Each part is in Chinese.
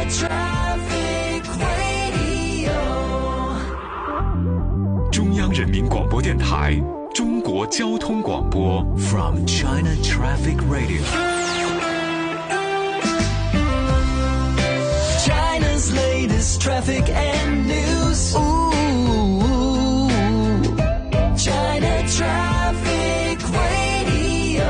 Traffic Radio。 中央人民广播电台中国交通广播 From China Traffic Radio。 China's latest traffic and news. China Traffic Radio。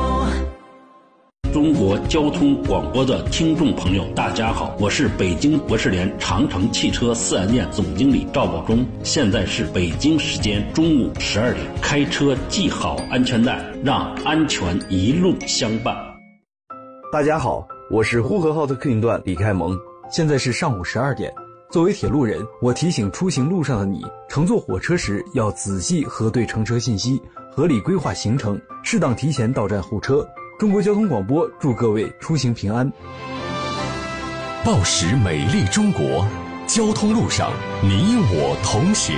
中国交通广播的听众朋友，大家好，我是北京博士联长城汽车4S店总经理赵宝忠。现在是北京时间中午12点，开车系好安全带，让安全一路相伴。 大家好，我是呼和浩特客运段李开蒙。现在是上午12点。作为铁路人，我提醒出行路上的你，乘坐火车时要仔细核对乘车信息，合理规划行程，适当提前到站候车。中国交通广播祝各位出行平安。 报时美丽中国，交通路上你我同行。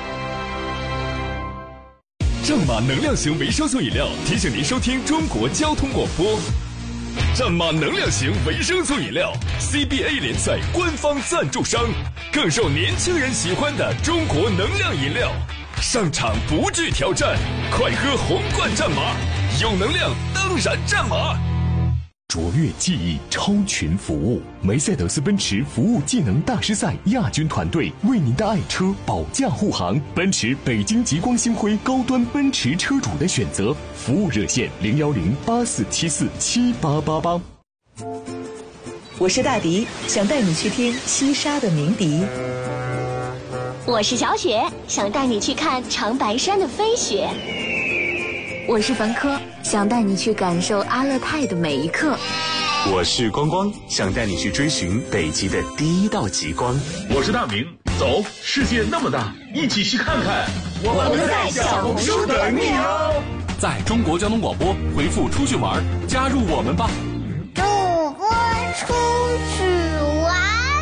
正马能量型维生素饮料提醒您收听中国交通广播。战马能量型维生素饮料 CBA 联赛官方赞助商，更受年轻人喜欢的中国能量饮料，上场不惧挑战，快喝红冠战马，有能量当然战马。卓越技艺，超群服务，梅赛德斯奔驰服务技能大师赛亚军团队为您的爱车保驾护航。奔驰北京极光星辉高端奔驰车主的选择，服务热线010-8474-7888。 我是大迪，想带你去听西沙的鸣笛。 我是小雪，想带你去看长白山的飞雪。 我是樊科，想带你去感受阿勒泰的每一刻。 我是光光，想带你去追寻北极的第一道极光。 我是大明，走，世界那么大，一起去看看。 我们在小红书等你哦。 在中国交通广播回复出去玩，加入我们吧。 主播出去玩。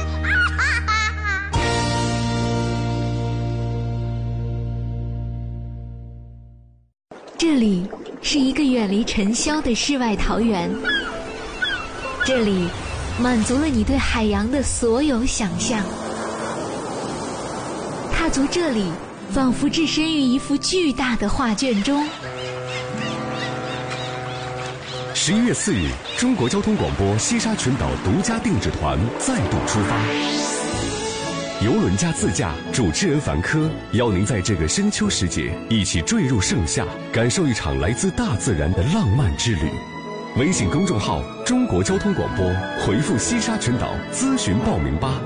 这里是一个远离尘嚣的世外桃源，这里满足了你对海洋的所有想象。踏足这里，仿佛置身于一幅巨大的画卷中。 11月4日，中国交通广播西沙群岛独家定制团再度出发。邮轮加自驾，主持人樊科邀您在这个深秋时节一起坠入盛夏，感受一场来自大自然的浪漫之旅。微信公众号中国交通广播，回复西沙群岛咨询报名吧。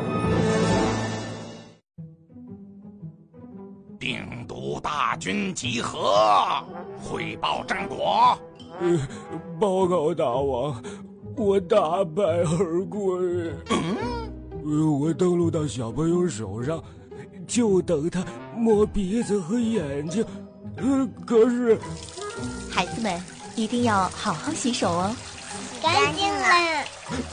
病毒大军集合，汇报战果。 报告大王，我大败而归。我登陆到小朋友手上，就等他摸鼻子和眼睛。可是， 孩子们一定要好好洗手哦。 干净了。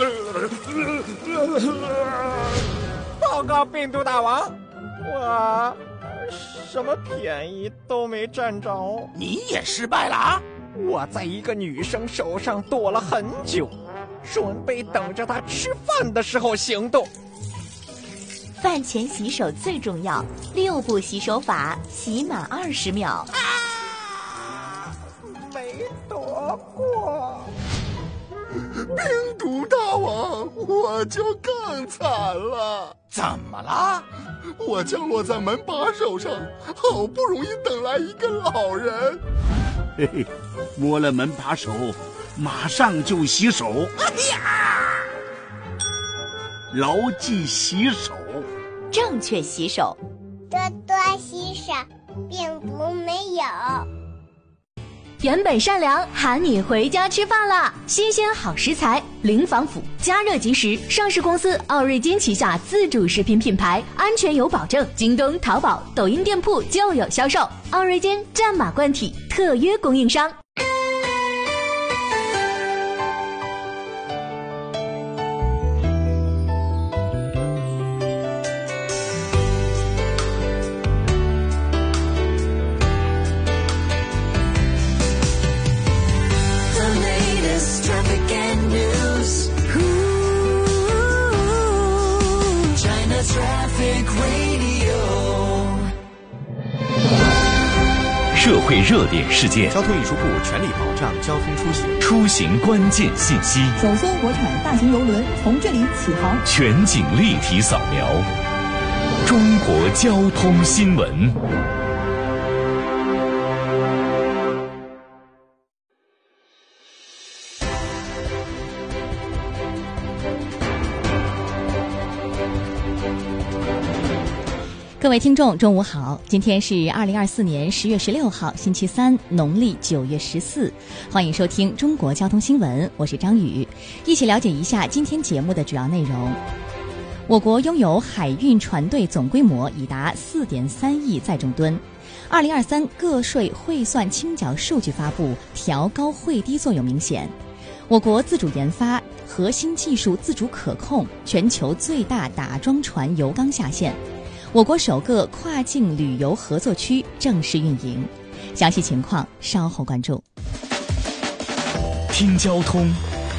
报告病毒大王，我什么便宜都没占着。 你也失败了啊！ 我在一个女生手上躲了很久，准备等着她吃饭的时候行动。 饭前洗手最重要，6步洗手法，洗满20秒。 没躲过。 病毒大王，我就更惨了。 怎么了？ 我降落在门把手上，好不容易等来一个老人。 嘿嘿，摸了门把手，马上就洗手。哎呀！牢记洗手， 正确洗手， 多多洗手，病毒没有。 原本善良，喊你回家吃饭啦！新鲜好食材，零防腐，加热即食。上市公司奥瑞金旗下自主食品品牌，安全有保证。京东、淘宝、抖音店铺就有销售。奥瑞金战马冠体特约供应商。 traffic and news. Traffic Radio。 社会热点事件， 交通运输部全力保障交通出行， 出行关键信息， 首艘国产大型邮轮从这里起航， 全景立体扫描，中国交通新闻。 各位听众，中午好！今天是2024年10月16号，星期三，农历9月14。欢迎收听中国交通新闻，我是张宇，一起了解一下今天节目的主要内容。我国拥有海运船队总规模已达4.3亿载重吨。2023个税汇算清缴数据发布，调高汇低作用明显。我国自主研发，核心技术自主可控，全球最大打桩船油缸下线。我国首个跨境旅游合作区正式运营，详细情况稍后关注。 听交通，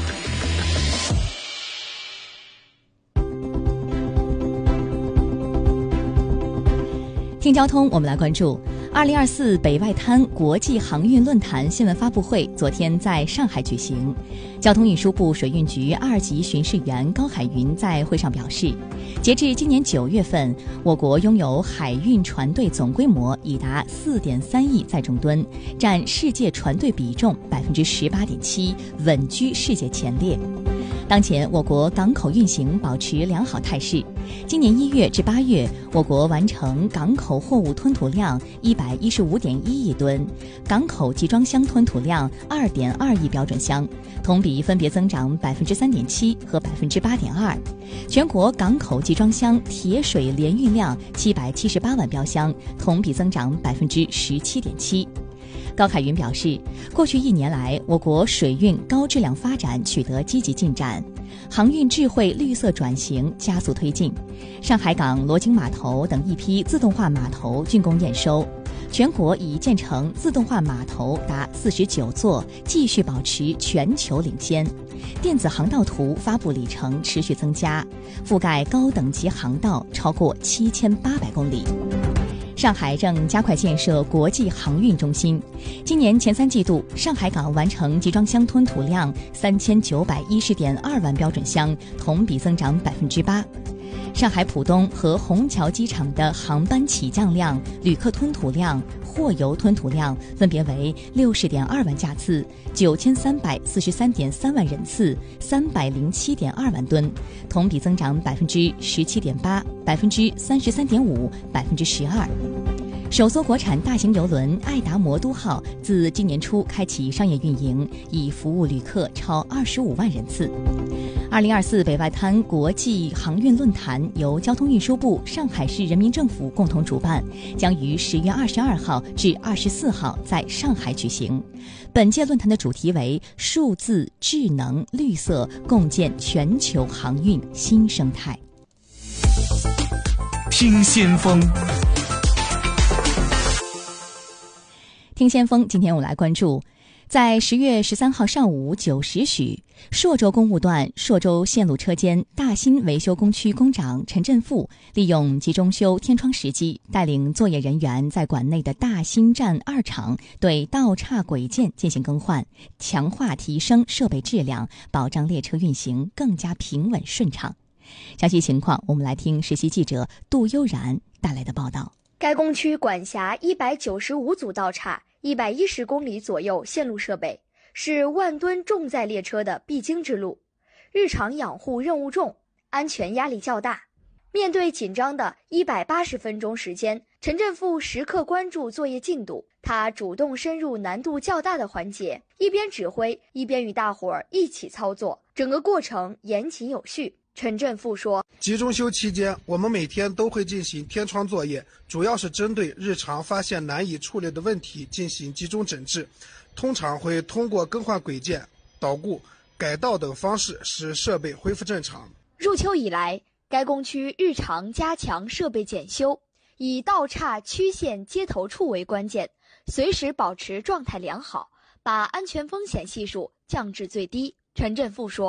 听交通，我们来关注2024北外滩国际航运论坛新闻发布会昨天在上海举行。交通运输部水运局2级巡视员高海云在会上表示，截至今年9月份，我国拥有海运船队总规模已达4.3亿载重吨，占世界船队比重18.7%，稳居世界前列。当前我国港口运行保持良好态势，今年1月至8月，我国完成港口货物吞吐量115.1亿吨，港口集装箱吞吐量2.2亿标准箱，同比分别增长3.7%和8.2%。全国港口集装箱铁水联运量778万标箱，同比增长17.7%。高海云表示，过去1年来，我国水运高质量发展取得积极进展，航运智慧绿色转型加速推进。上海港罗京码头等一批自动化码头竣工验收，全国已建成自动化码头达49座，继续保持全球领先。电子航道图发布里程持续增加，覆盖高等级航道超过7800公里。上海正加快建设国际航运中心。今年前3季度，上海港完成集装箱吞吐量3910.2万标准箱，同比增长8%。上海浦东和虹桥机场的航班起降量、旅客吞吐量、货油吞吐量分别为60.2万架次、9343.3万人次、307.2万吨，同比增长17.8%、33.5%、12%。首艘国产大型邮轮爱达魔都号自今年初开启商业运营，已服务旅客超25万人次。2024北外滩国际航运论坛由交通运输部、上海市人民政府共同主办，将于10月22号至24号在上海举行。本届论坛的主题为数字、智能、绿色，共建全球航运新生态。 听先锋， 听先锋，今天我来关注，在10月13号上午9时许，朔州公务段朔州线路车间大新维修工区工长陈振富利用集中修天窗时机，带领作业人员在馆内的大新站2厂对道岔轨件进行更换，强化提升设备质量，保障列车运行更加平稳顺畅。详细情况，我们来听实习记者杜悠然带来的报道。 该工区管辖195组道岔，110公里左右线路设备，是万吨重载列车的必经之路，日常养护任务重，安全压力较大。面对紧张的180分钟时间，陈振富时刻关注作业进度，他主动深入难度较大的环节，一边指挥，一边与大伙儿一起操作，整个过程严谨有序。陈振富说， 集中修期间，我们每天都会进行天窗作业，主要是针对日常发现难以处理的问题进行集中整治，通常会通过更换轨件、捣固、改道等方式使设备恢复正常。 入秋以来，该工区日常加强设备检修，以道岔、曲线、接头处为关键，随时保持状态良好，把安全风险系数降至最低。陈振富说，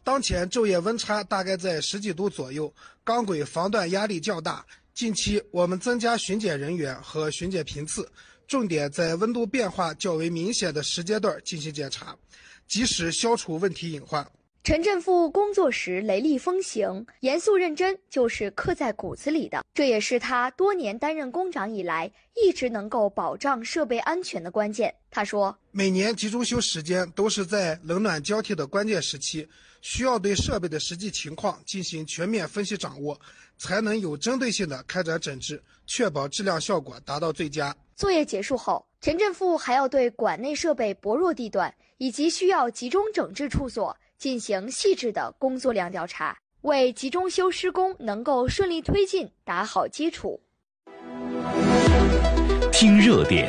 当前昼夜温差大概在10几度左右，钢轨防断压力较大。近期我们增加巡检人员和巡检频次，重点在温度变化较为明显的时间段进行检查，及时消除问题隐患。 陈振富工作时雷厉风行，严肃认真就是刻在骨子里的，这也是他多年担任工长以来一直能够保障设备安全的关键。他说， 每年集中修时间都是在冷暖交替的关键时期，需要对设备的实际情况进行全面分析掌握，才能有针对性的开展整治，确保质量效果达到最佳。 作业结束后，陈振富还要对馆内设备薄弱地段以及需要集中整治处所进行细致的工作量调查，为集中修施工能够顺利推进打好基础。 听热点。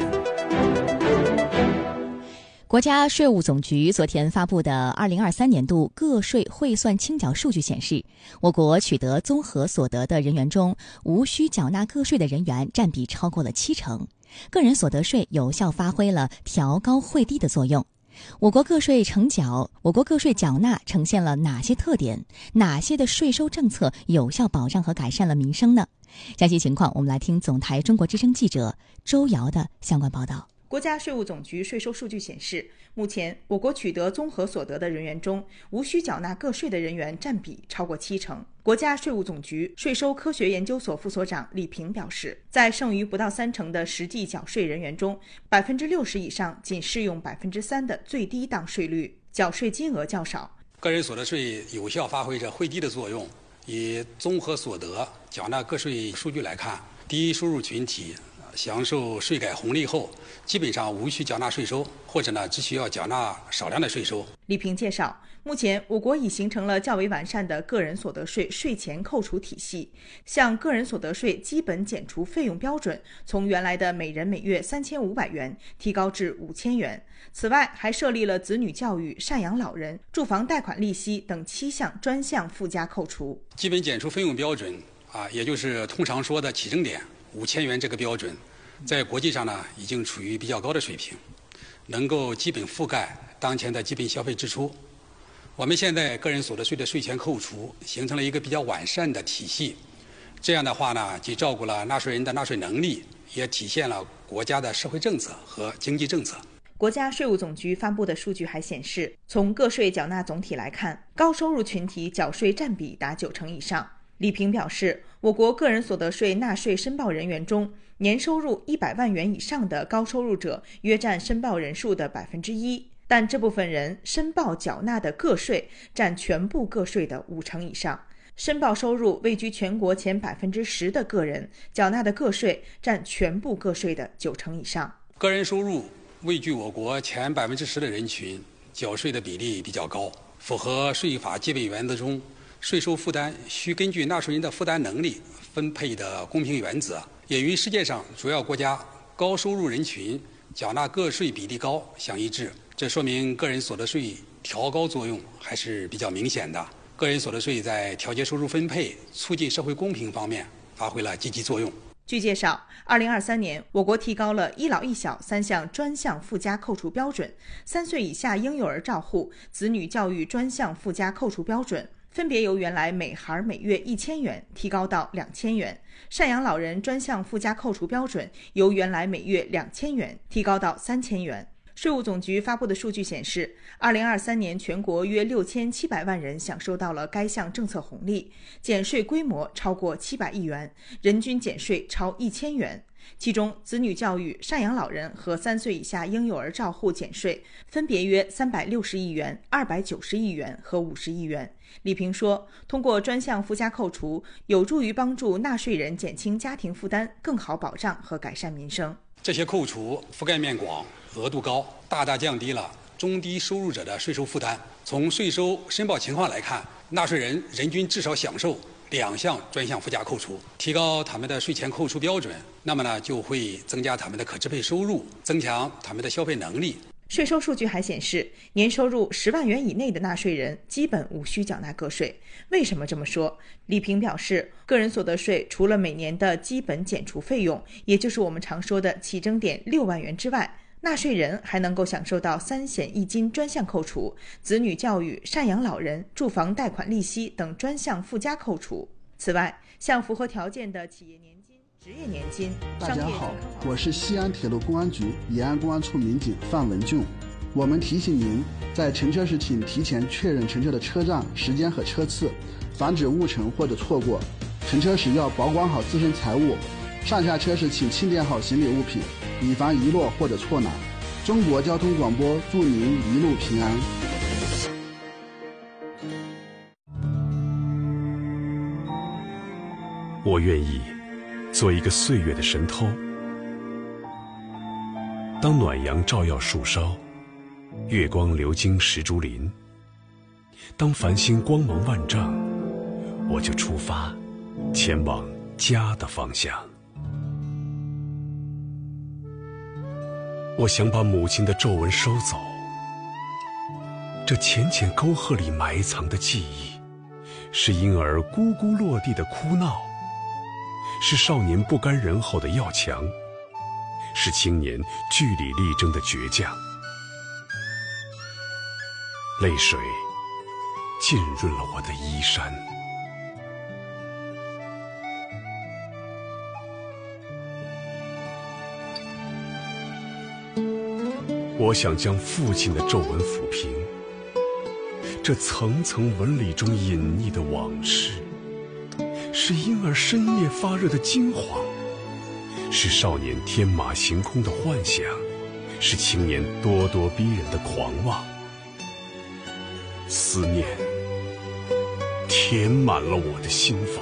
国家税务总局昨天发布的2023年度个税汇算清缴数据显示，我国取得综合所得的人员中，无需缴纳个税的人员占比超过了70%，个人所得税有效发挥了调高汇低的作用。我国个税缴纳呈现了哪些特点？哪些的税收政策有效保障和改善了民生呢？详细情况，我们来听总台中国之声记者周瑶的相关报道。 国家税务总局税收数据显示，目前我国取得综合所得的人员中，无需缴纳个税的人员占比超过70%。国家税务总局税收科学研究所副所长李平表示，在剩余不到30%的实际缴税人员中，60%以上仅适用3%的最低档税率，缴税金额较少。 个人所得税有效发挥着汇低的作用。以综合所得缴纳个税数据来看，低收入群体享受税改红利后，基本上无需缴纳税收，或者只需要缴纳少量的税收。 李平介绍，目前我国已形成了较为完善的个人所得税税前扣除体系，像个人所得税基本减除费用标准从原来的每人每月3500元提高至5000元。此外，还设立了子女教育、赡养老人、住房贷款利息等7项专项附加扣除。 基本减除费用标准也就是通常说的起征点5000元这个标准，在国际上已经处于比较高的水平，能够基本覆盖当前的基本消费支出。我们现在个人所得税的税前扣除形成了一个比较完善的体系，这样的话既照顾了纳税人的纳税能力，也体现了国家的社会政策和经济政策。 国家税务总局发布的数据还显示，从个税缴纳总体来看，高收入群体缴税占比达90%以上。李平表示，我国个人所得税纳税申报人员中，年收入100万元以上的高收入者约占申报人数的1%，但这部分人申报缴纳的个税占全部个税的50%以上。申报收入位居全国前10%的个人缴纳的个税占全部个税的90%以上。 个人收入位居我国前10%的人群，缴税的比例比较高，符合税法基本原则中税收负担需根据纳税人的负担能力分配的公平原则，也与世界上主要国家高收入人群缴纳个税比例高相一致。这说明个人所得税调高作用还是比较明显的。个人所得税在调节收入分配、促进社会公平方面发挥了积极作用。 据介绍，2023年我国提高了一老一小3项专项附加扣除标准，3岁以下婴幼儿照护、子女教育专项附加扣除标准分别由原来每孩每月1000元提高到2000元，赡养老人专项附加扣除标准由原来每月2000元提高到3000元。税务总局发布的数据显示，2023年全国约6700万人享受到了该项政策红利，减税规模超过700亿元，人均减税超1000元。其中，子女教育、赡养老人和3岁以下婴幼儿照护减税分别约360亿元、290亿元和50亿元。李平说，通过专项附加扣除，有助于帮助纳税人减轻家庭负担，更好保障和改善民生。 这些扣除覆盖面广、额度高，大大降低了中低收入者的税收负担。从税收申报情况来看，纳税人人均至少享受2项专项附加扣除，提高他们的税前扣除标准，那么就会增加他们的可支配收入，增强他们的消费能力。 税收数据还显示，年收入10万元以内的纳税人基本无需缴纳个税。为什么这么说？李平表示，个人所得税除了每年的基本减除费用，也就是我们常说的起征点6万元之外， 纳税人还能够享受到3险1金专项扣除、子女教育、赡养老人、住房贷款利息等专项附加扣除。此外，向符合条件的企业年金、职业年金、 大家好，我是西安铁路公安局延安公安处民警范文俊。我们提醒您，在乘车时请提前确认乘车的车站、时间和车次，防止误乘或者错过。乘车时要保管好自身财物，上下车时请清点好行李物品，以防遗落或者错拿。中国交通广播祝您一路平安。 我愿意做一个岁月的神偷，当暖阳照耀树梢，月光流经石竹林，当繁星光芒万丈，我就出发，前往家的方向。我想把母亲的皱纹收走，这浅浅沟壑里埋藏的记忆，是婴儿咕咕落地的哭闹，是少年不甘人后的要强，是青年据理力争的倔强。泪水浸润了我的衣衫。我想将父亲的皱纹抚平，这层层纹理中隐匿的往事，是婴儿深夜发热的惊惶，是少年天马行空的幻想，是青年咄咄逼人的狂妄。思念填满了我的心房。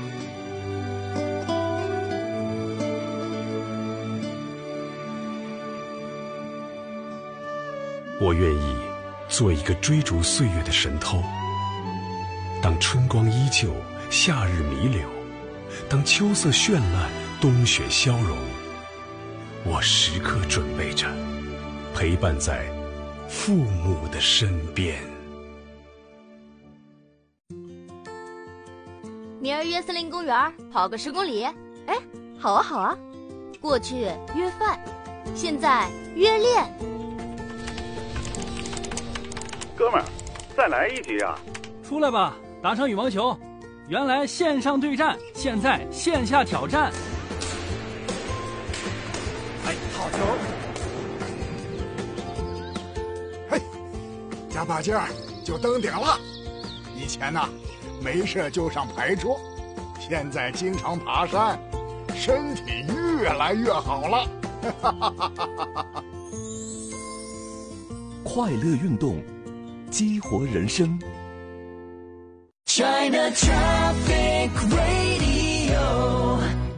我愿意做一个追逐岁月的神偷，当春光依旧，夏日弥留，当秋色绚烂，冬雪消融，我时刻准备着，陪伴在父母的身边。 明儿约森林公园跑个10公里，哎，好啊好啊。过去约饭，现在约练。 哥们儿，再来一局啊！ 出来吧，打场羽毛球。原来线上对战，现在线下挑战。 哎，好球！ 嘿，加把劲儿就登顶了。以前呢，没事就上牌桌，现在经常爬山，身体越来越好了。 快乐运动，激活人生。 China Traffic Radio，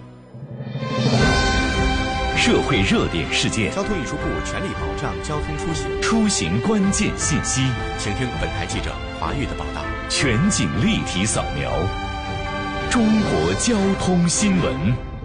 社会热点事件， 交通运输部全力保障交通出行， 出行关键信息， 请听本台记者华玉的报道， 全景立体扫描，中国交通新闻。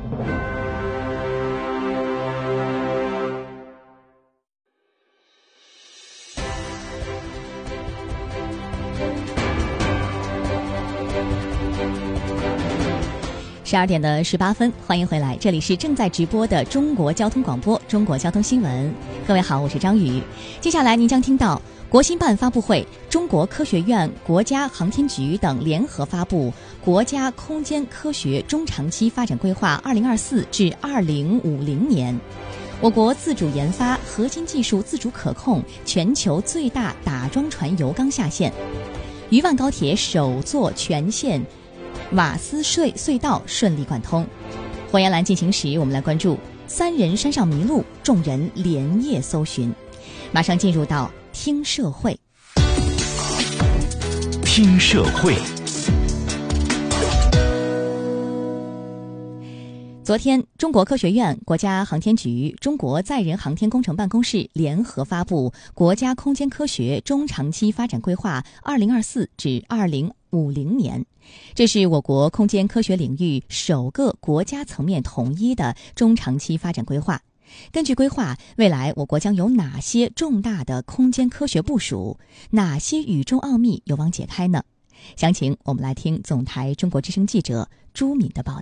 12点18分，欢迎回来，这里是正在直播的中国交通广播中国交通新闻。各位好，我是张宇。接下来您将听到国新办发布会，中国科学院、国家航天局等联合发布国家空间科学中长期发展规划2024至2050年，我国自主研发、核心技术自主可控，全球最大打桩船油缸下线，渝万高铁首座全线瓦斯隧道顺利贯通。火焰栏进行时，我们来关注3人山上迷路，众人连夜搜寻。马上进入到听社会。 听社会。 昨天，中国科学院、国家航天局、中国载人航天工程办公室联合发布国家空间科学中长期发展规划2024至2050年。这是我国空间科学领域首个国家层面统一的中长期发展规划。根据规划，未来我国将有哪些重大的空间科学部署？哪些宇宙奥秘有望解开呢？详情我们来听总台中国之声记者朱敏的报道。 我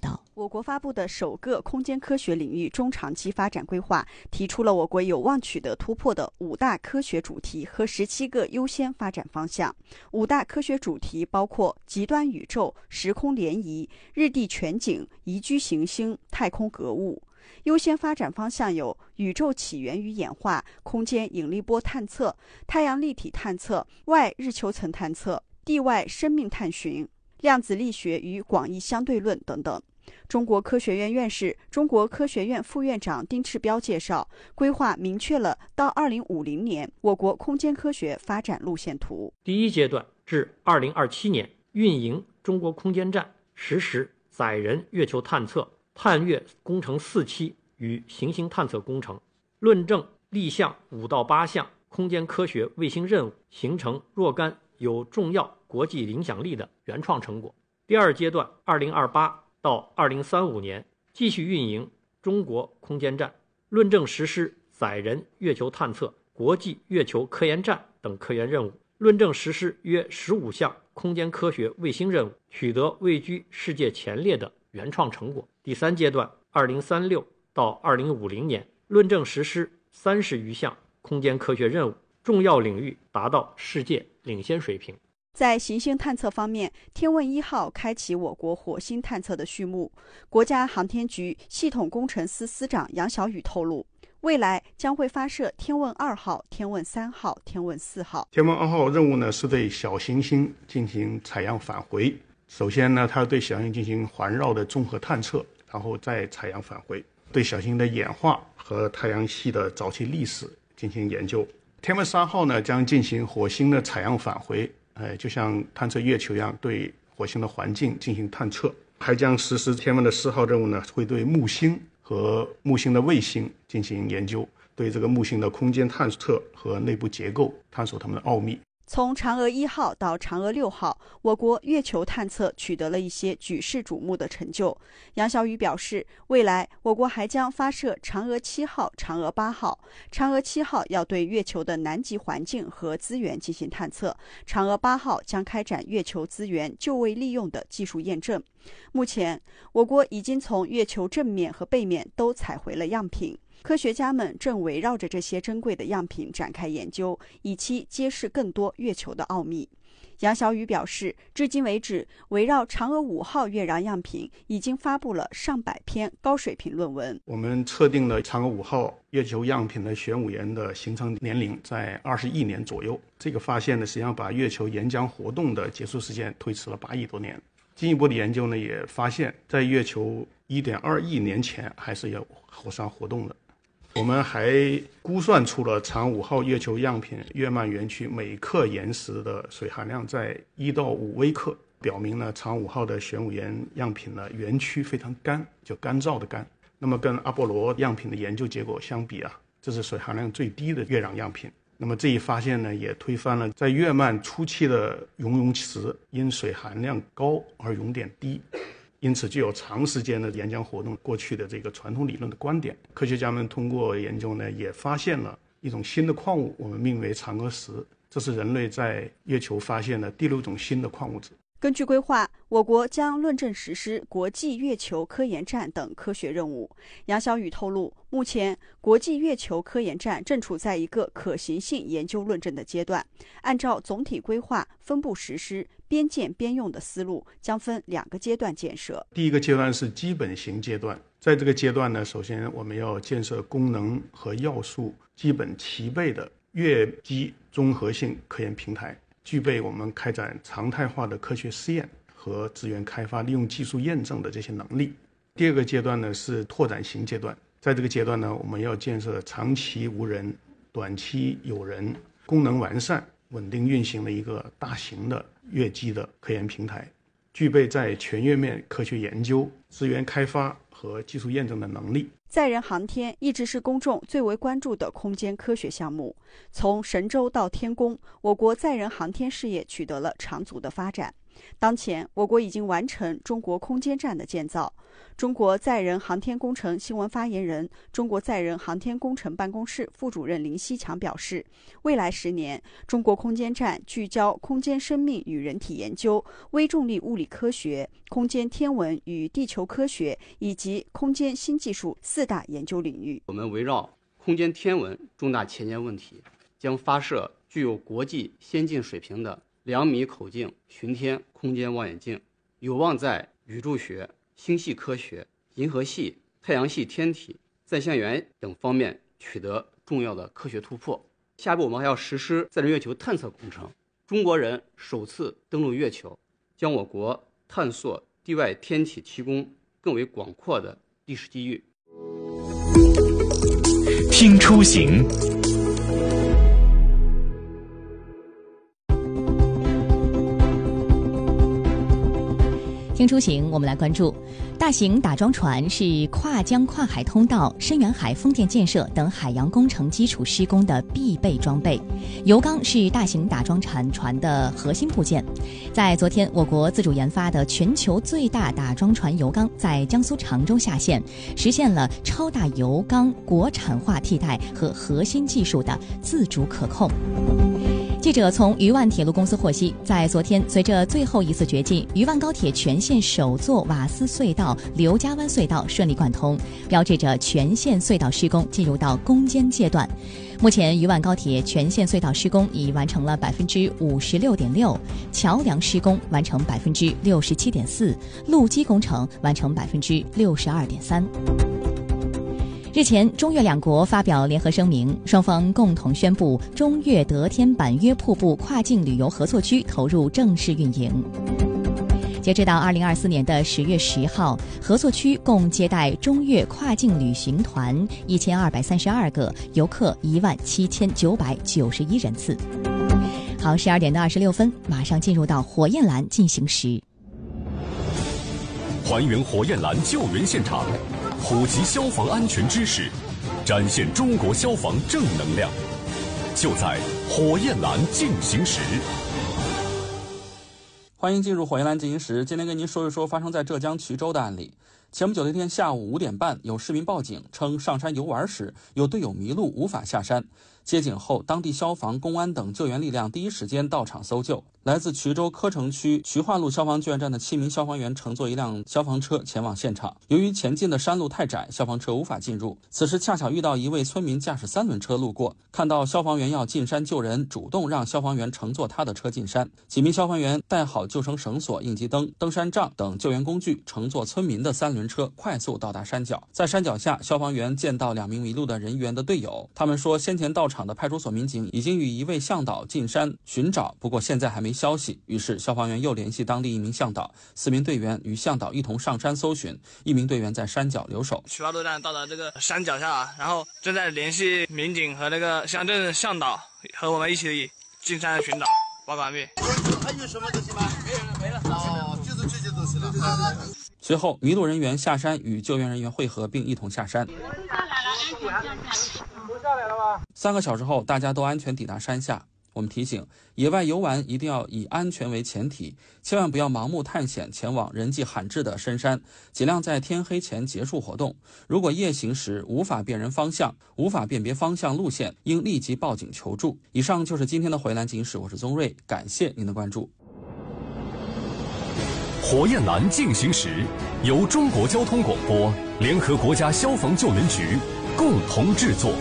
我国发布的首个空间科学领域中长期发展规划，提出了我国有望取得突破的5大科学主题和17个优先发展方向。5大科学主题包括极端宇宙、时空联谊、日地全景、宜居行星、太空格物。优先发展方向有宇宙起源与演化、空间引力波探测、太阳立体探测、外日球层探测、地外生命探寻、量子力学与广义相对论等等。中国科学院院士、中国科学院副院长丁赤标介绍，规划明确了到2050年我国空间科学发展路线图。 第一阶段至2027年运营中国空间站，实施载人月球探测、探月工程4期与行星探测工程，论证立项5到8项空间科学卫星任务，形成若干有重要国际影响力的原创成果。第二阶段2028到2035年继续运营中国空间站，论证实施载人月球探测、国际月球科研站等科研任务，论证实施约15项空间科学卫星任务，取得位居世界前列的原创成果。第三阶段2036到2050年论证实施30余项空间科学任务，重要领域达到世界领先水平。 在行星探测方面，天问1号开启我国火星探测的序幕。国家航天局系统工程司司长杨晓宇透露，未来将会发射天问2号、天问3号、天问4号。 天问2号任务呢，是对小行星进行采样返回。首先呢，它对小行星进行环绕的综合探测，然后再采样返回，对小行星的演化和太阳系的早期历史进行研究。天问3号呢，将进行火星的采样返回，就像探测月球一样，对火星的环境进行探测。还将实施天问的4号任务呢，会对木星和木星的卫星进行研究，对这个木星的空间探测和内部结构探索它们的奥秘。 从嫦娥1号到嫦娥6号，我国月球探测取得了一些举世瞩目的成就。杨晓宇表示，未来我国还将发射嫦娥7号、嫦娥8号。嫦娥7号要对月球的南极环境和资源进行探测，嫦娥8号将开展月球资源就位利用的技术验证。目前，我国已经从月球正面和背面都采回了样品。科学家们正围绕着这些珍贵的样品展开研究，以期揭示更多月球的奥秘。杨晓宇表示，至今为止，围绕嫦娥5号月壤样品已经发布了上百篇高水平论文。 我们测定了嫦娥5号月球样品的玄武岩的形成年龄在20亿年左右。这个发现呢，实际上把月球岩浆活动的结束时间推迟了8亿多年。进一步的研究呢，也发现在月球1.2亿年前还是有火山活动的。我们还估算出了嫦娥5号月球样品月幔园区每克岩石的水含量在1到5微克，表明呢嫦娥5号的玄武岩样品呢园区非常干，就干燥的干。那么跟阿波罗样品的研究结果相比啊，这是水含量最低的月壤样品。那么这一发现呢，也推翻了在月幔初期的熔融池因水含量高而熔点低，因此具有长时间的岩浆活动过去的这个传统理论的观点。科学家们通过研究呢，也发现了一种新的矿物，我们命为嫦娥石，这是人类在月球发现的第6种新的矿物质。 根据规划，我国将论证实施国际月球科研站等科学任务。杨晓宇透露，目前国际月球科研站正处在一个可行性研究论证的阶段，按照总体规划分步实施、边建边用的思路，将分2个阶段建设。 第一个阶段是基本型阶段，在这个阶段呢，首先我们要建设功能和要素基本齐备的月基综合性科研平台，具备我们开展常态化的科学试验和资源开发利用技术验证的这些能力。第二个阶段呢是拓展型阶段，在这个阶段呢，我们要建设长期无人、短期有人、功能完善、稳定运行的一个大型的月基的科研平台，具备在全月面科学研究、资源开发和技术验证的能力。 载人航天一直是公众最为关注的空间科学项目。从神舟到天宫，我国载人航天事业取得了长足的发展。 当前，我国已经完成中国空间站的建造。中国载人航天工程新闻发言人、中国载人航天工程办公室副主任林希强表示，未来10年，中国空间站聚焦空间生命与人体研究、微重力物理科学、空间天文与地球科学以及空间新技术4大研究领域。 我们围绕空间天文重大前瞻问题，将发射具有国际先进水平的2米口径巡天空间望远镜，有望在宇宙学、星系科学、银河系、太阳系天体、在线源等方面取得重要的科学突破。下一步我们还要实施载人月球探测工程，中国人首次登陆月球，将我国探索地外天体提供更为广阔的历史机遇。 听出行。 听出行，我们来关注大型打桩船是跨江跨海通道、深远海风电建设等海洋工程基础施工的必备装备。油缸是大型打桩船的核心部件。在昨天，我国自主研发的全球最大打桩船油缸在江苏常州下线，实现了超大油缸国产化替代和核心技术的自主可控。记者从渝万铁路公司获悉，在昨天，随着最后一次掘进，渝万高铁全线首座瓦斯隧道刘家湾隧道顺利贯通，标志着全线隧道施工进入到攻坚阶段。目前，渝万高铁全线隧道施工已完成了56.6%，桥梁施工完成67.4%，路基工程完成62.3%。日前，中越两国发表联合声明，双方共同宣布中越德天板约瀑布跨境旅游合作区投入正式运营。截止到2024年的10月10号，合作区共接待中越跨境旅行团1232个，游客17991人次。好，12点到26分，马上进入到火焰蓝进行时。 还原火焰蓝救援现场，普及消防安全知识，展现中国消防正能量，就在火焰蓝进行时。 欢迎进入火焰蓝进行时，今天跟您说一说发生在浙江衢州的案例。前不久的一天下午5点半，有市民报警称上山游玩时有队友迷路无法下山。接警后，当地消防、公安等救援力量第一时间到场搜救。来自衢州柯城区衢化路消防救援站的7名消防员乘坐一辆消防车前往现场。由于前进的山路太窄，消防车无法进入。此时恰巧遇到一位村民驾驶3轮车路过，看到消防员要进山救人，主动让消防员乘坐他的车进山。几名消防员带好救生绳索、应急灯、登山杖等救援工具，乘坐村民的3轮车快速到达山脚。在山脚下，消防员见到2名迷路的人员的队友，他们说先前到场的派出所民警已经与一位向导进山寻找，不过现在还没消息。于是消防员又联系当地一名向导，4名队员与向导一同上山搜寻，1名队员在山脚留守。 衢化路站到达这个山脚下，然后正在联系民警和那个乡镇向导和我们一起进山寻找。报告完毕。还有什么东西吗？没了。哦，就是这些东西了。 随后，迷路人员下山与救援人员会合，并一同下山。3个小时后，大家都安全抵达山下。我们提醒，野外游玩一定要以安全为前提，千万不要盲目探险前往人迹罕至的深山，尽量在天黑前结束活动。如果夜行时无法辨认方向、无法辨别方向路线，应立即报警求助。以上就是今天的火焰蓝警示，我是宗瑞，感谢您的关注。 火焰蓝进行时由中国交通广播联合国家消防救援局共同制作。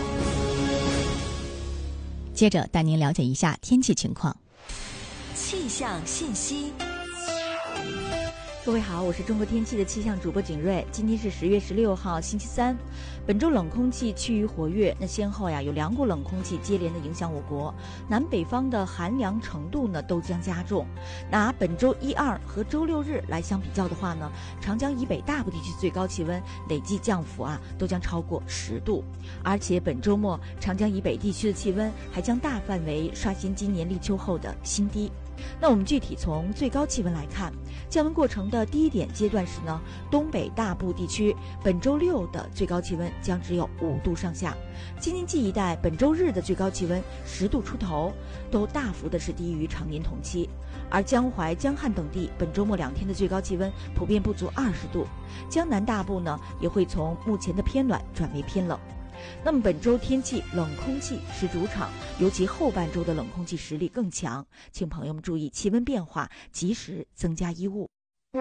接着带您了解一下天气情况。 气象信息。 各位好，我是中国天气的气象主播景瑞。今天是10月16号星期三，本周冷空气趋于活跃，那先后有2股冷空气接连的影响我国，南北方的寒凉程度呢都将加重。拿本周1、2和周6日来相比较的话呢，长江以北大部地区最高气温累计降幅都将超过10度，而且本周末长江以北地区的气温还将大范围刷新今年立秋后的新低。那我们具体从最高气温来看，降温过程的第一点阶段时呢，东北大部地区本周6的最高气温将只有5度上下，京津冀一带本周日的最高气温10度出头，都大幅的是低于常年同期。 而江淮、江汉等地本周末2天的最高气温普遍不足20度，江南大部呢也会从目前的偏暖转为偏冷。那么本周天气冷空气是主场，尤其后半周的冷空气实力更强，请朋友们注意气温变化，及时增加衣物。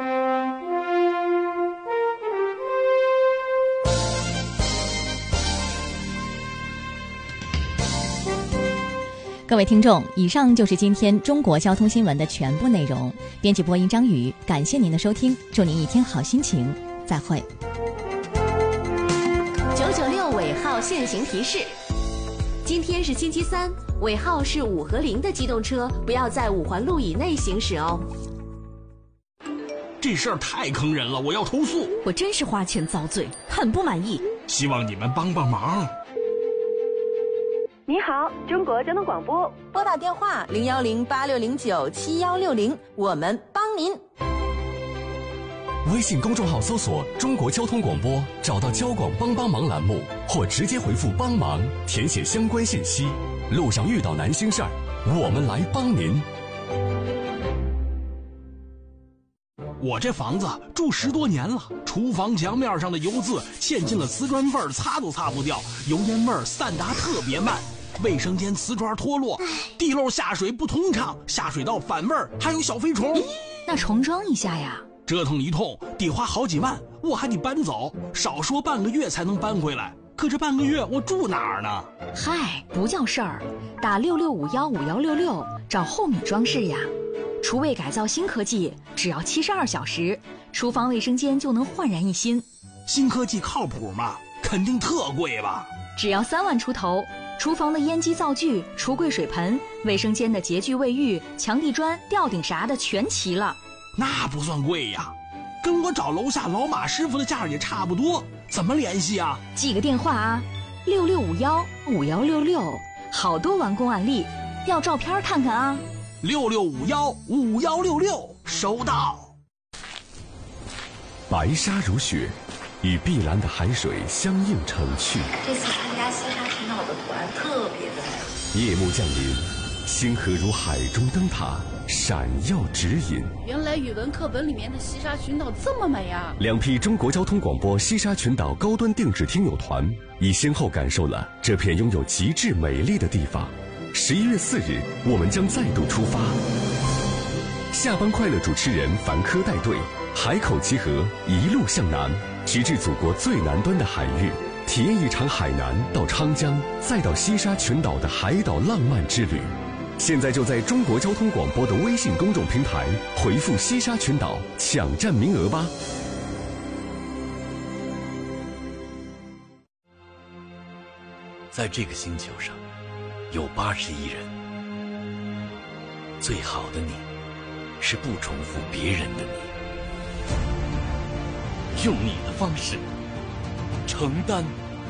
各位听众，以上就是今天中国交通新闻的全部内容。编辑播音张宇，感谢您的收听，祝您一天好心情，再会。 996尾号限行提示：今天是星期三，尾号是5和0的机动车不要在5环路以内行驶哦。 这事儿太坑人了，我要投诉。 我真是花钱遭罪，很不满意。 希望你们帮帮忙。 你好，中国交通广播， 拨打电话010-8609-7160，我们帮您。 微信公众号搜索中国交通广播，找到交广帮忙栏目，或直接回复帮忙，填写相关信息。路上遇到难心事儿，我们来帮您。 我这房子住10多年了，厨房墙面上的油渍嵌进了瓷砖味儿，擦都擦不掉，油烟味儿散达特别慢，卫生间瓷砖脱落，地漏下水不通畅，下水道反味儿，还有小飞虫。 那重装一下呀。 折腾一通得花好几万，我还得搬走，少说半个月才能搬回来。可这半个月我住哪儿呢？ 嗨，不叫事儿，打66515166找厚米装饰呀。厨卫改造新科技，只要72小时，厨房卫生间就能焕然一新。 新科技靠谱吗？肯定特贵吧？ 只要3万出头，厨房的烟机灶具、橱柜水盆、卫生间的洁具卫浴、墙地砖、吊顶啥的全齐了。 那不算贵呀，跟我找楼下老马师傅的价也差不多。怎么联系啊？ 记个电话啊，66515166，好多完工案例，要照片看看啊。 66515166，收到。 白沙如雪，与碧蓝的海水相映成趣。 这次参加西沙群岛的团特别的美。 夜幕降临，星河如海中灯塔，闪耀指引。 原来语文课本里面的西沙群岛这么美啊 ！2批中国交通广播西沙群岛高端定制听友团已先后感受了这片拥有极致美丽的地方。11月4日，我们将再度出发。下班快乐主持人樊科带队，海口集合，一路向南，直至祖国最南端的海域，体验一场海南到昌江再到西沙群岛的海岛浪漫之旅。现在就在中国交通广播的微信公众平台回复西沙群岛抢占名额吧。 在这个星球上有80亿人，最好的你是不重复别人的你，用你的方式承担，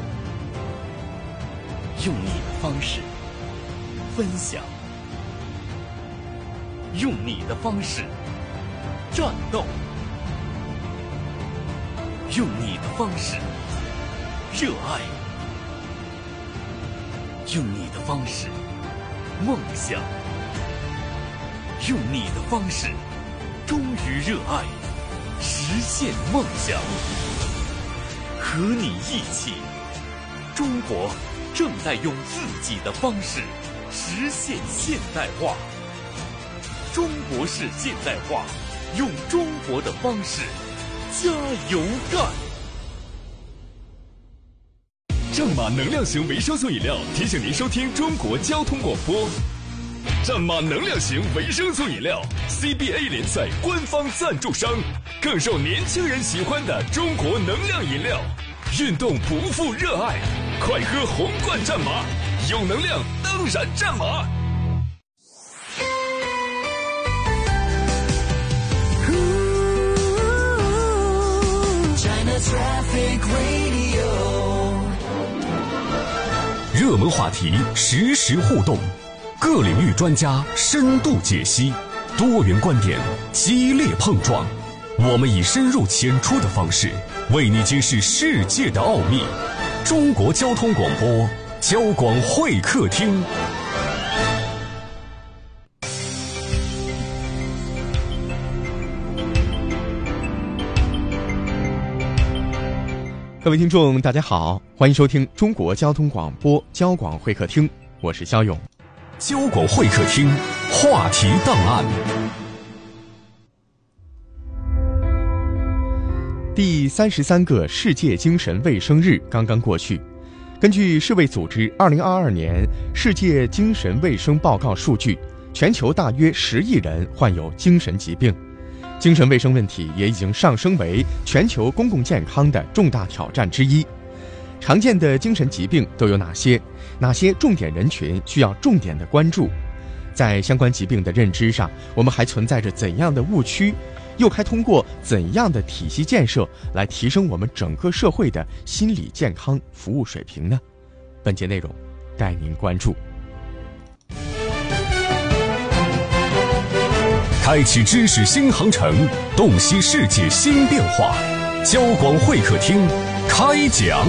用你的方式分享，用你的方式战斗，用你的方式热爱，用你的方式梦想，用你的方式忠于热爱，实现梦想。和你一起，中国正在用自己的方式实现现代化。中国式现代化，用中国的方式加油干。 战马能量型维生素饮料提醒您收听中国交通广播。战马能量型维生素饮料 CBA 联赛官方赞助商，更受年轻人喜欢的中国能量饮料。运动不负热爱，快喝红罐战马，有能量当然战马。热门话题实时互动，各领域专家深度解析，多元观点激烈碰撞。我们以深入浅出的方式，为你揭示世界的奥秘。中国交通广播，交广会客厅。 各位听众大家好，欢迎收听中国交通广播交广会客厅，我是肖勇。 交广会客厅话题档案。 第33个世界精神卫生日刚刚过去，根据世卫组织2022年世界精神卫生报告数据，全球大约10亿人患有精神疾病。精神卫生问题也已经上升为全球公共健康的重大挑战之一。常见的精神疾病都有哪些？哪些重点人群需要重点的关注？在相关疾病的认知上，我们还存在着怎样的误区？又该通过怎样的体系建设来提升我们整个社会的心理健康服务水平呢？本节内容带您关注。 开启知识新航程，洞悉世界新变化。交广会客厅开讲。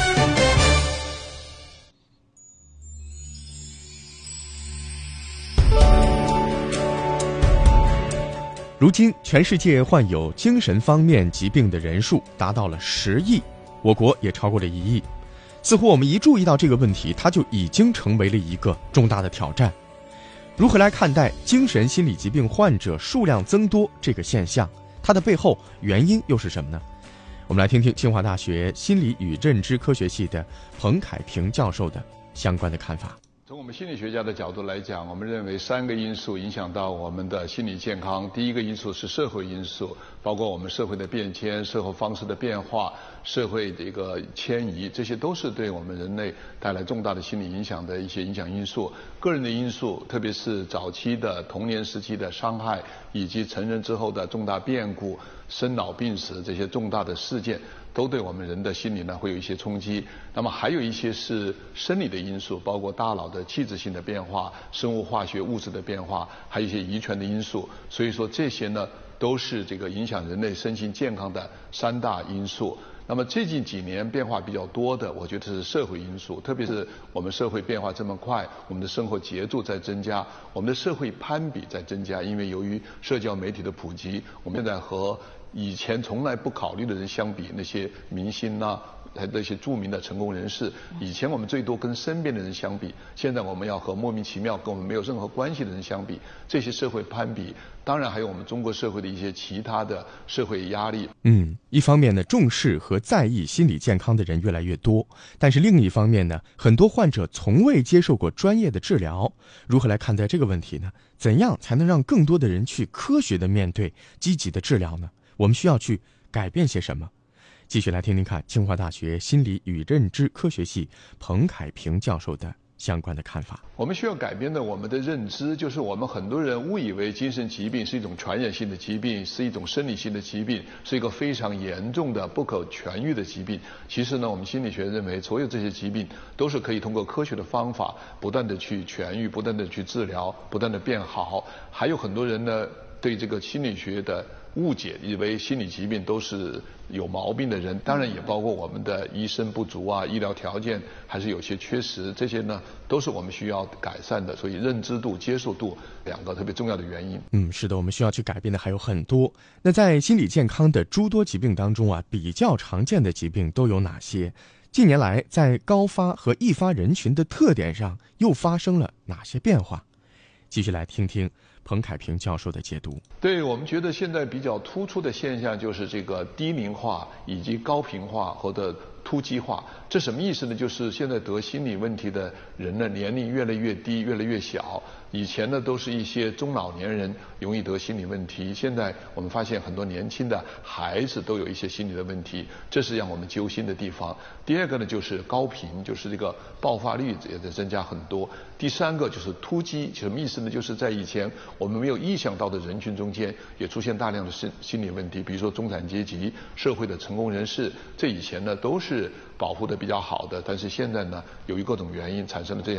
如今，全世界患有精神方面疾病的人数达到了10亿，我国也超过了1亿。似乎我们一注意到这个问题，它就已经成为了一个重大的挑战。如何来看待精神心理疾病患者数量增多这个现象？它的背后原因又是什么呢？我们来听听清华大学心理与认知科学系的彭凯平教授的相关的看法。 从我们心理学家的角度来讲，我们认为3个因素影响到我们的心理健康。第一个因素是社会因素，包括我们社会的变迁、社会方式的变化、社会的一个迁移，这些都是对我们人类带来重大的心理影响的一些影响因素。个人的因素，特别是早期的童年时期的伤害，以及成人之后的重大变故、生老病死这些重大的事件，都对我们人的心理呢会有一些冲击。那么还有一些是生理的因素，包括大脑的器质性的变化、生物化学物质的变化，还有一些遗传的因素。所以说这些呢都是这个影响人类身心健康的3大因素。那么最近几年变化比较多的，我觉得是社会因素，特别是我们社会变化这么快，我们的生活节奏在增加，我们的社会攀比在增加，因为由于社交媒体的普及，我们现在和以前从来不考虑的人相比，那些明星那些著名的成功人士，以前我们最多跟身边的人相比，现在我们要和莫名其妙跟我们没有任何关系的人相比，这些社会攀比，当然还有我们中国社会的一些其他的社会压力。 一方面呢，重视和在意心理健康的人越来越多，但是另一方面呢，很多患者从未接受过专业的治疗。如何来看待这个问题呢？怎样才能让更多的人去科学的面对、积极的治疗呢？我们需要去改变些什么？继续来听听看清华大学心理与认知科学系彭凯平教授的相关的看法。 我们需要改变的我们的认知，就是我们很多人误以为精神疾病是一种传染性的疾病，是一种生理性的疾病，是一个非常严重的不可痊愈的疾病。其实呢，我们心理学认为所有这些疾病都是可以通过科学的方法不断的去痊愈，不断的去治疗，不断的变好。还有很多人呢对这个心理学的误解，以为心理疾病都是有毛病的人，当然也包括我们的医生不足啊，医疗条件还是有些缺失，这些呢都是我们需要改善的。所以认知度、接受度2个特别重要的原因。 是的，我们需要去改变的还有很多。那在心理健康的诸多疾病当中啊，比较常见的疾病都有哪些？近年来在高发和易发人群的特点上又发生了哪些变化？继续来听听彭凯平教授的解读。 对，我们觉得现在比较突出的现象就是这个低龄化以及高频化或者突击化。这什么意思呢？就是现在得心理问题的人呢，年龄越来越低，越来越小。以前呢都是一些中老年人容易得心理问题，现在我们发现很多年轻的孩子都有一些心理的问题，这是让我们揪心的地方。第2个呢就是高频，就是这个爆发率也在增加很多。第3个就是突击，什么意思呢？就是在以前我们没有意想到的人群中间也出现大量的心理问题，比如说中产阶级、社会的成功人士，这以前呢都是保护的比较好的，但是现在呢由于各种原因产生了这样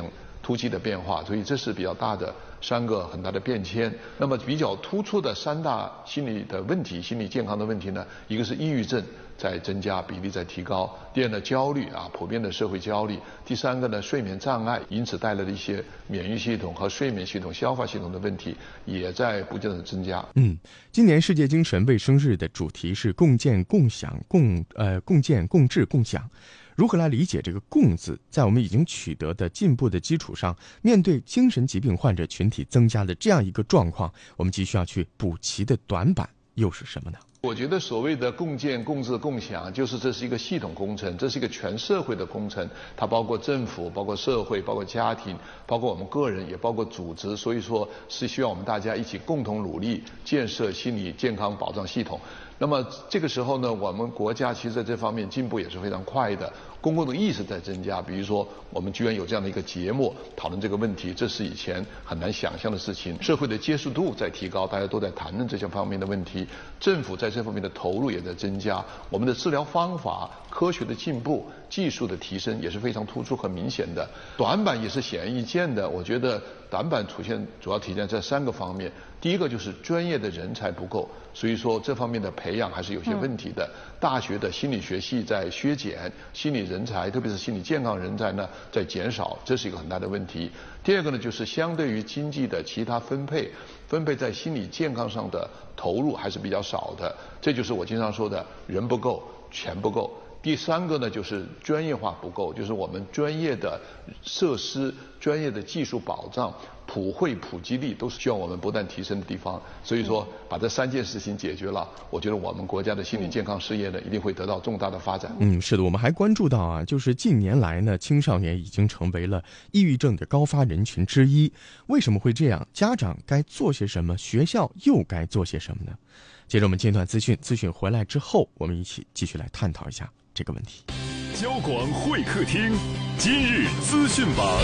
突击的变化，所以这是比较大的3个很大的变迁。那么比较突出的3大心理的问题，心理健康的问题呢，一个是抑郁症在增加，比例在提高；第二呢，焦虑普遍的社会焦虑；第3个呢，睡眠障碍，因此带来的一些免疫系统和睡眠系统、消化系统的问题也在不断的增加。 今年世界精神卫生日的主题是共建、共享、共建、共治、共享。如何来理解这个“共”字？在我们已经取得的进步的基础上，面对精神疾病患者群体增加的这样一个状况，我们急需要去补齐的短板又是什么呢？ 我觉得所谓的共建、共治、共享，就是这是一个系统工程，这是一个全社会的工程，它包括政府、包括社会、包括家庭、包括我们个人，也包括组织。所以说是需要我们大家一起共同努力，建设心理健康保障系统。那么这个时候呢，我们国家其实在这方面进步也是非常快的，公共的意识在增加。比如说，我们居然有这样的一个节目讨论这个问题，这是以前很难想象的事情。社会的接受度在提高，大家都在谈论这些方面的问题。政府在这方面的投入也在增加。我们的治疗方法、科学的进步、技术的提升也是非常突出和明显的。短板也是显而易见的。我觉得短板主要体现在3个方面。第一个就是专业的人才不够，所以说这方面的培养还是有些问题的。大学的心理学系在削减，心理人才，特别是心理健康人才呢在减少，这是一个很大的问题。第二个呢，就是相对于经济的其他分配在心理健康上的投入还是比较少的，这就是我经常说的人不够，钱不够。第3个呢，就是专业化不够，就是我们专业的设施、专业的技术保障、普惠普及力都是需要我们不断提升的地方。所以说，把这3件事情解决了，我觉得我们国家的心理健康事业呢，一定会得到重大的发展。 是的，我们还关注到就是近年来呢，青少年已经成为了抑郁症的高发人群之一。为什么会这样？家长该做些什么？学校又该做些什么呢？接着我们进一段资讯回来之后，我们一起继续来探讨一下这个问题。 交广会客厅今日资讯榜，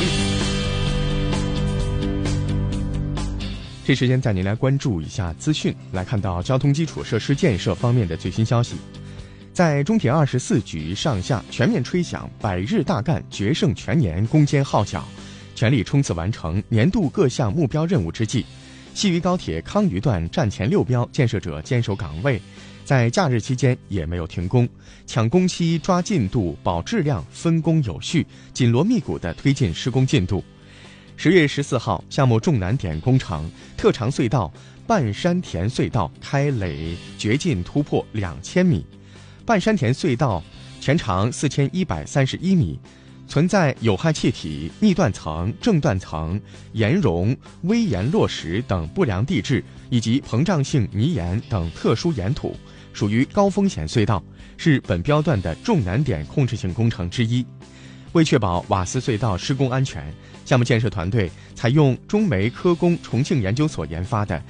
这时间带您来关注一下资讯，来看到交通基础设施建设方面的最新消息。在中铁24局上下全面吹响百日大干、决胜全年攻坚号角，全力冲刺完成年度各项目标任务之际，西渝高铁康渝段站前6标建设者坚守岗位，在假日期间也没有停工，抢工期、抓进度、保质量，分工有序，紧锣密鼓地推进施工进度。10月14号，项目重难点工程特长隧道半山田隧道开垒掘进突破2000米，半山田隧道全长4131米，存在有害气体、逆断层、正断层、岩溶、微岩落石等不良地质以及膨胀性泥岩等特殊岩土，属于高风险隧道，是本标段的重难点控制性工程之一。为确保瓦斯隧道施工安全，项目建设团队采用中煤科工重庆研究所研发的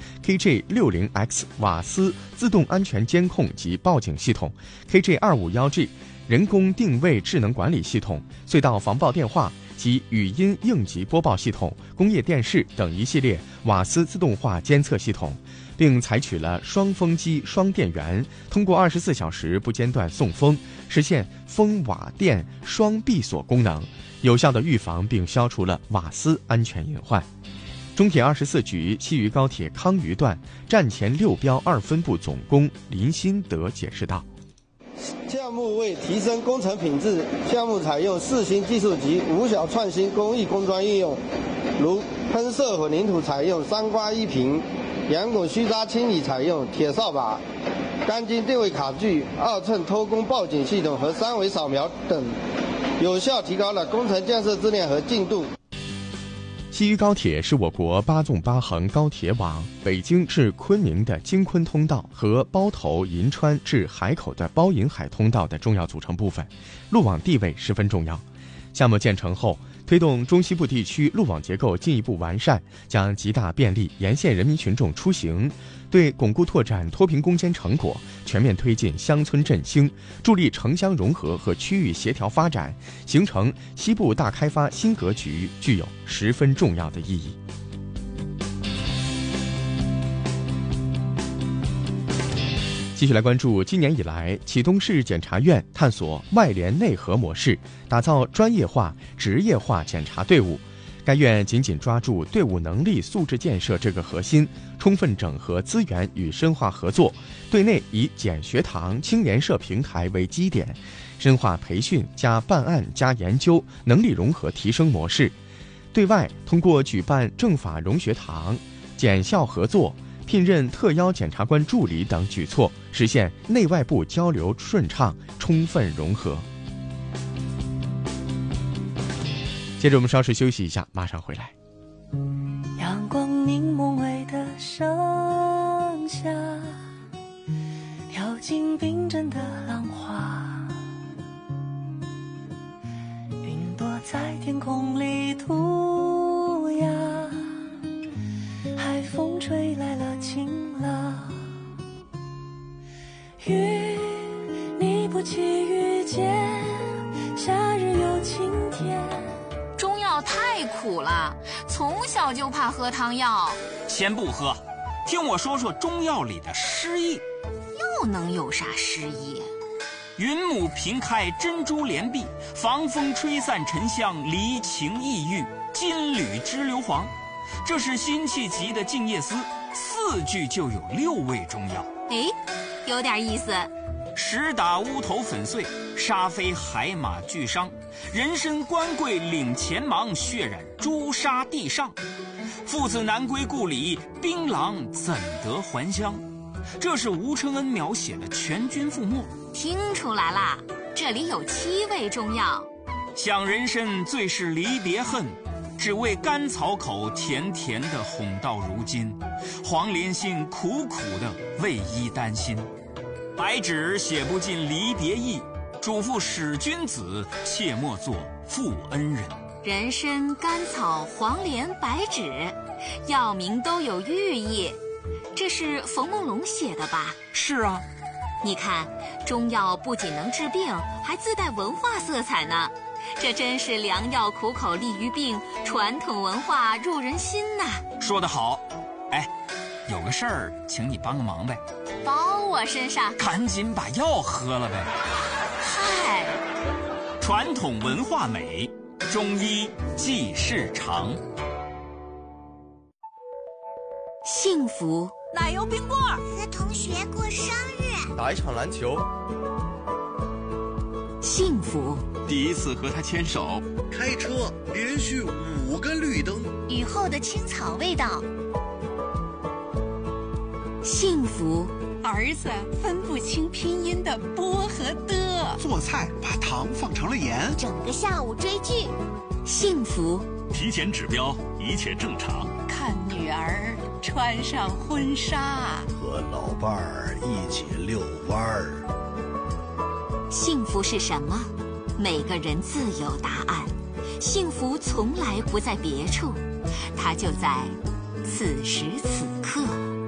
KG60X 瓦斯自动安全监控及报警系统、KG251G 人工定位智能管理系统、隧道防爆电话及语音应急播报系统、工业电视等一系列瓦斯自动化监测系统，并采取了双风机双电源，通过24小时不间断送风，实现风瓦电双闭锁功能，有效地预防并消除了瓦斯安全隐患。中铁24局西渝高铁康渝段站前6标2分部总工林新德解释道： 项目为提升工程品质，项目采用4新技术及5小创新工艺工专应用，如喷射混凝土采用3刮1平，阳滚虚渣清理采用铁扫把、钢筋定位卡具、2寸偷工报警系统和3维扫描等，有效提高了工程建设质量和进度。 西渝高铁是我国8纵8横高铁网北京至昆明的京昆通道和包头银川至海口的包银海通道的重要组成部分，路网地位十分重要。项目建成后，推动中西部地区路网结构进一步完善，将极大便利沿线人民群众出行，对巩固拓展脱贫攻坚成果、全面推进乡村振兴、助力城乡融合和区域协调发展，形成西部大开发新格局，具有十分重要的意义。继续来关注今年以来启东市检察院探索外联内合模式，打造专业化、职业化检察队伍， 该院紧紧抓住队伍能力素质建设这个核心，充分整合资源与深化合作，对内以简学堂、青年社平台为基点，深化培训加办案加研究能力融合提升模式，对外通过举办政法融学堂、检校合作、聘任特邀检察官助理等举措，实现内外部交流顺畅、充分融合。接着我们稍事休息一下，马上回来。 阳光凝梦味的盛夏，跳进冰镇的浪花，云朵在天空里涂鸦，海风吹来了晴朗，雨你不期遇见，夏日有晴天。 中药太苦了，从小就怕喝汤药。 先不喝，听我说说中药里的诗意。 又能有啥诗意？ 云母平开珍珠帘壁，防风吹散沉香，离情抑郁，金缕织硫磺。这是辛弃疾的《静夜思》，4句就有6味中药。 哎，有点意思。 石打乌头粉碎，沙飞海马俱伤，人参官桂领前忙，血染朱砂地上。父子难归故里，槟榔怎得还乡？这是吴承恩描写的全军覆没。 听出来啦，这里有7味中药。 想人参最是离别恨，只为甘草口甜甜的哄到如今。黄连心苦苦的为伊担心。白纸写不尽离别意，嘱咐使君子，切莫做负恩人。 人参、甘草、黄连、白芷，药名都有寓意。这是冯梦龙写的吧？ 是啊。 你看，中药不仅能治病，还自带文化色彩呢。这真是良药苦口利于病，传统文化入人心呐。 说得好。哎，有个事儿，请你帮个忙呗。 包我身上， 赶紧把药喝了呗。 嗨， 传统文化美，中医济世长。 幸福， 奶油冰棍， 和同学过生日， 打一场篮球。 幸福， 第一次和他牵手， 开车连续5个绿灯， 雨后的青草味道。 幸福， 儿子分不清拼音的波和的， 做菜把糖放成了盐， 整个下午追剧。 幸福， 体检指标一切正常， 看女儿穿上婚纱， 和老伴儿一起遛弯儿。 幸福是什么？每个人自有答案。幸福从来不在别处，它就在此时此刻。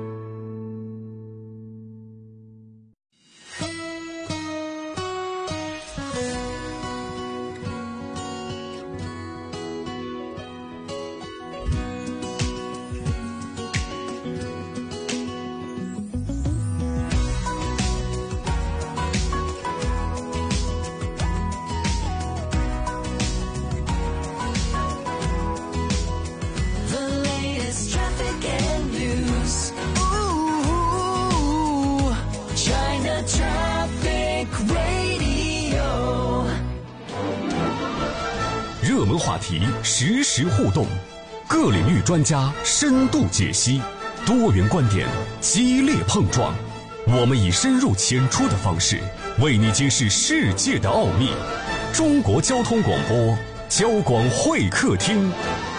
热门话题实时互动，各领域专家深度解析，多元观点激烈碰撞。我们以深入浅出的方式，为你揭示世界的奥秘。中国交通广播，交广会客厅。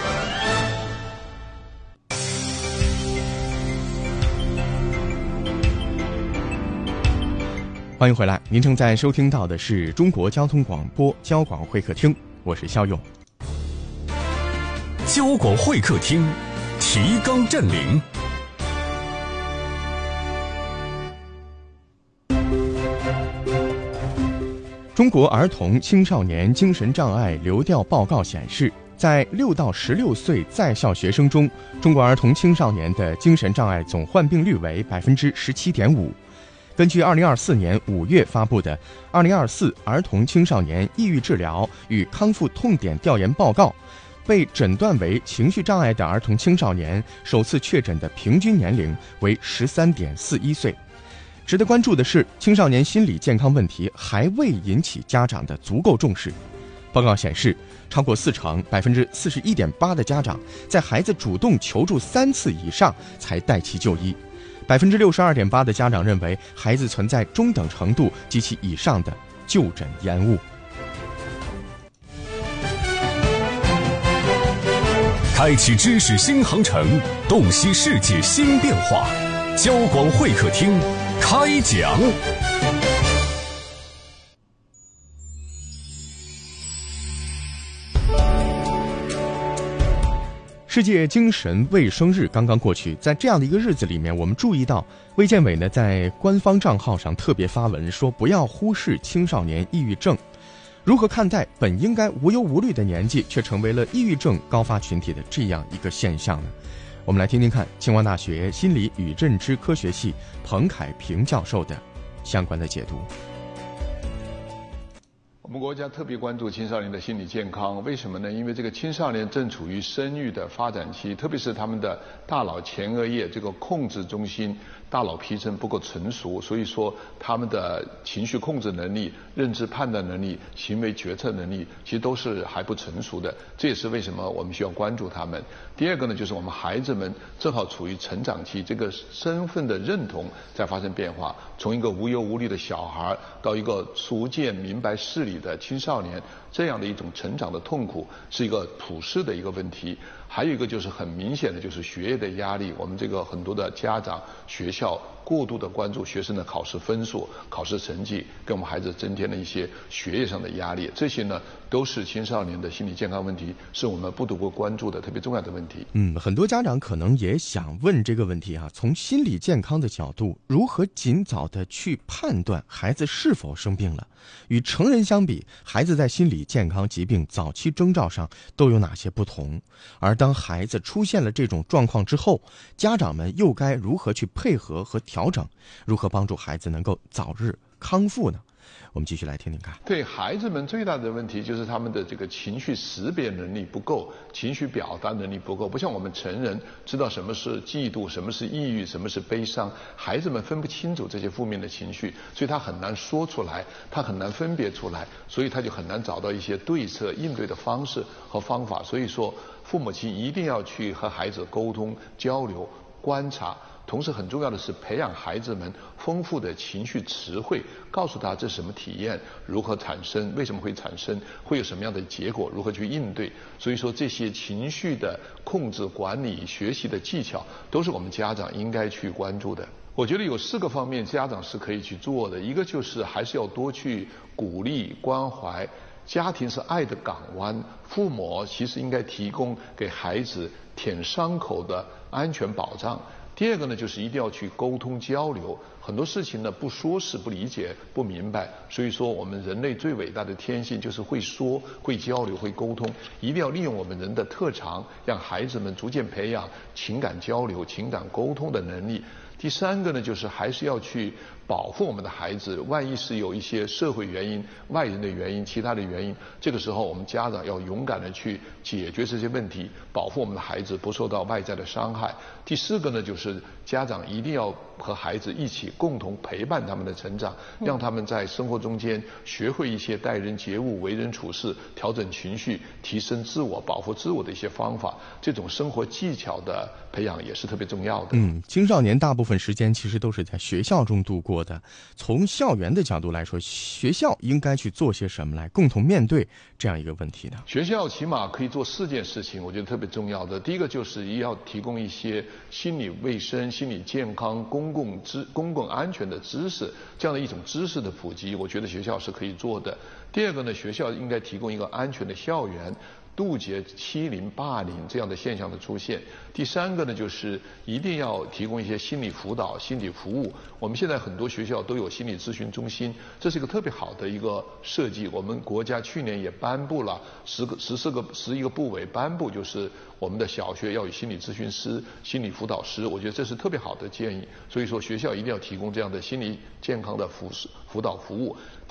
欢迎回来，您正在收听到的是中国交通广播交广会客厅，我是肖勇。 交广会客厅，提纲占领。 中国儿童青少年精神障碍流调报告显示，在6到16岁在校学生中，中国儿童青少年的精神障碍总患病率为 17.5%。根据2024年5月发布的《2024儿童青少年抑郁治疗与康复痛点调研报告》， 被诊断为情绪障碍的儿童青少年首次确诊的平均年龄为13.41岁。值得关注的是，青少年心理健康问题还未引起家长的足够重视。报告显示，超过40%、41.8%的家长在孩子主动求助3次以上才带其就医，62.8%的家长认为孩子存在中等程度及其以上的就诊延误。 开启知识新航程，洞悉世界新变化。交广会客厅开讲。 世界精神卫生日刚刚过去，在这样的一个日子里面，我们注意到卫健委呢在官方账号上特别发文说，不要忽视青少年抑郁症。如何看待本应该无忧无虑的年纪，却成为了抑郁症高发群体的这样一个现象呢？我们来听听看清华大学心理与认知科学系彭凯平教授的相关的解读。 我们国家特别关注青少年的心理健康，为什么呢？因为这个青少年正处于生育的发展期，特别是他们的大脑前额叶这个控制中心、大脑皮层不够成熟，所以说他们的情绪控制能力、认知判断能力、行为决策能力其实都是还不成熟的，这也是为什么我们需要关注他们。第二个呢，就是我们孩子们正好处于成长期，这个身份的认同在发生变化，从一个无忧无虑的小孩到一个逐渐明白事理的青少年，这样的一种成长的痛苦是一个普世的一个问题。还有一个就是很明显的就是学业的压力，我们这个很多的家长、学校过度的关注学生的考试分数、考试成绩，给我们孩子增添了一些学业上的压力，这些呢都是青少年的心理健康问题，是我们不得不关注的特别重要的问题。 很多家长可能也想问这个问题啊，从心理健康的角度，如何尽早的去判断孩子是否生病了？与成人相比，孩子在心理健康疾病早期征兆上都有哪些不同？而当孩子出现了这种状况之后，家长们又该如何去配合和调整？如何帮助孩子能够早日康复呢？我们继续来听听看。 对孩子们最大的问题就是他们的这个情绪识别能力不够，情绪表达能力不够，不像我们成人知道什么是嫉妒，什么是抑郁，什么是悲伤，孩子们分不清楚这些负面的情绪，所以他很难说出来，他很难分别出来，所以他就很难找到一些对策应对的方式和方法。所以说父母亲一定要去和孩子沟通交流观察，同时很重要的是培养孩子们丰富的情绪词汇，告诉他这是什么体验，如何产生，为什么会产生，会有什么样的结果，如何去应对。所以说这些情绪的控制管理学习的技巧都是我们家长应该去关注的。我觉得有4个方面家长是可以去做的，一个就是还是要多去鼓励关怀，家庭是爱的港湾，父母其实应该提供给孩子舔伤口的安全保障。第二个呢，就是一定要去沟通交流，很多事情呢不说是不理解不明白，所以说我们人类最伟大的天性就是会说会交流会沟通，一定要利用我们人的特长，让孩子们逐渐培养情感交流情感沟通的能力。第3个呢，就是还是要去保护我们的孩子，万一是有一些社会原因、外人的原因、其他的原因，这个时候我们家长要勇敢的去解决这些问题，保护我们的孩子不受到外在的伤害。第4个呢，就是家长一定要和孩子一起共同陪伴他们的成长，让他们在生活中间学会一些待人接物、为人处事、调整情绪、提升自我、保护自我的一些方法，这种生活技巧的培养也是特别重要的。 青少年大部分时间其实都是在学校中度过的，从校园的角度来说，学校应该去做些什么来共同面对这样一个问题呢？ 学校起码可以做4件事情，我觉得特别重要的。第一个就是要提供一些心理卫生、心理健康、公共安全的知识，这样的一种知识的普及，我觉得学校是可以做的。第二个呢，学校应该提供一个安全的校园，杜绝欺凌、霸凌这样的现象的出现。第3个呢，就是一定要提供一些心理辅导、心理服务。我们现在很多学校都有心理咨询中心，这是一个特别好的一个设计。我们国家去年也颁布了11个部委颁布，就是我们的小学要有心理咨询师、心理辅导师，我觉得这是特别好的建议。所以说学校一定要提供这样的心理健康的辅导服务。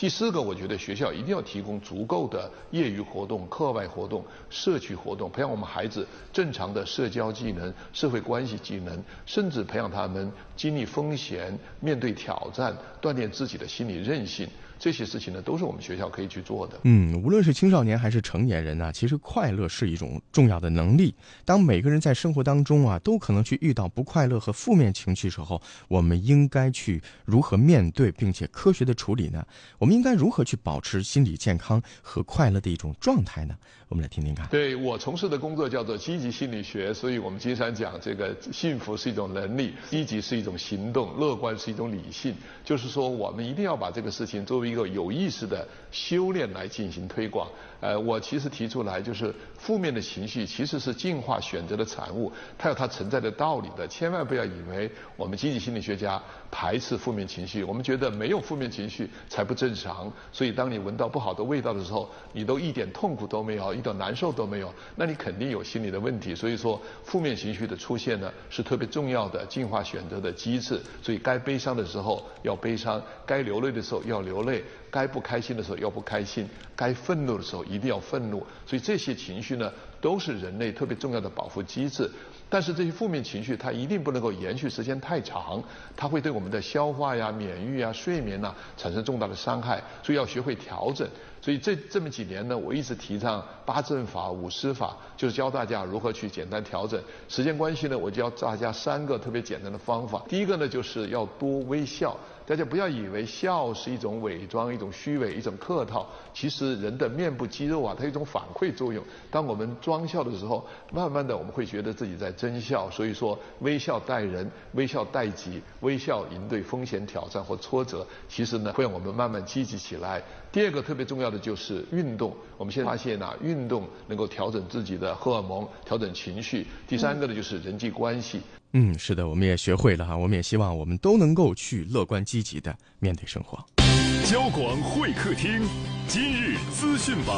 第4个，我觉得学校一定要提供足够的业余活动、课外活动、社区活动，培养我们孩子正常的社交技能、社会关系技能，甚至培养他们经历风险、面对挑战、锻炼自己的心理韧性。这些事情呢，都是我们学校可以去做的。 无论是青少年还是成年人呢，其实快乐是一种重要的能力。当每个人在生活当中都可能去遇到不快乐和负面情绪时候，我们应该去如何面对，并且科学的处理呢？我们应该如何去保持心理健康和快乐的一种状态呢？我们来听听看。 对，我从事的工作叫做积极心理学，所以我们经常讲这个幸福是一种能力，积极是一种行动，乐观是一种理性。就是说，我们一定要把这个事情作为一个有意识的修炼来进行推广。我其实提出来，就是负面的情绪其实是进化选择的产物，它有它存在的道理的。千万不要以为我们积极心理学家排斥负面情绪，我们觉得没有负面情绪才不正常。所以当你闻到不好的味道的时候，你都一点痛苦都没有，一点难受都没有，那你肯定有心理的问题。所以说，负面情绪的出现呢，是特别重要的进化选择的机制。所以该悲伤的时候要悲伤，该流泪的时候要流泪，该不开心的时候要不开心，该愤怒的时候一定要愤怒。所以这些情绪呢，都是人类特别重要的保护机制。但是这些负面情绪它一定不能够延续时间太长，它会对我们的消化呀、免疫啊、睡眠啊产生重大的伤害，所以要学会调整。所以这么几年呢，我一直提倡8正法、5思法，就是教大家如何去简单调整。时间关系呢，我教大家3个特别简单的方法。第一个呢，就是要多微笑。大家不要以为笑是一种伪装、一种虚伪、一种客套，其实人的面部肌肉它有一种反馈作用。当我们装笑的时候，慢慢的我们会觉得自己在真笑。所以说，微笑待人，微笑待己，微笑应对风险、挑战或挫折，其实呢会让我们慢慢积极起来。第2个特别重要的就是运动。我们现在发现运动能够调整自己的荷尔蒙，调整情绪。第3个呢就是人际关系。 是的，我们也学会了我们也希望我们都能够去乐观积极的面对生活。 交广会客厅今日资讯榜。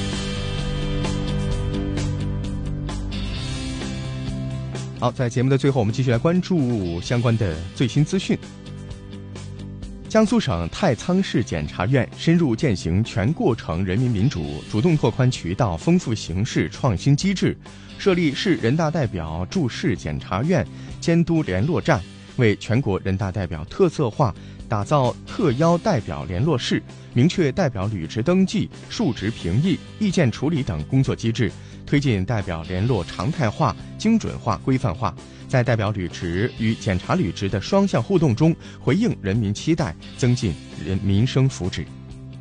好，在节目的最后，我们继续来关注相关的最新资讯。江苏省太仓市检察院深入践行全过程人民民主，主动拓宽渠道，丰富形式，创新机制，设立市人大代表驻市检察院监督联络站，为全国人大代表特色化打造特邀代表联络室，明确代表履职登记、述职评议、意见处理等工作机制，推进代表联络常态化、精准化、规范化，在代表履职与检察履职的双向互动中，回应人民期待，增进民生福祉。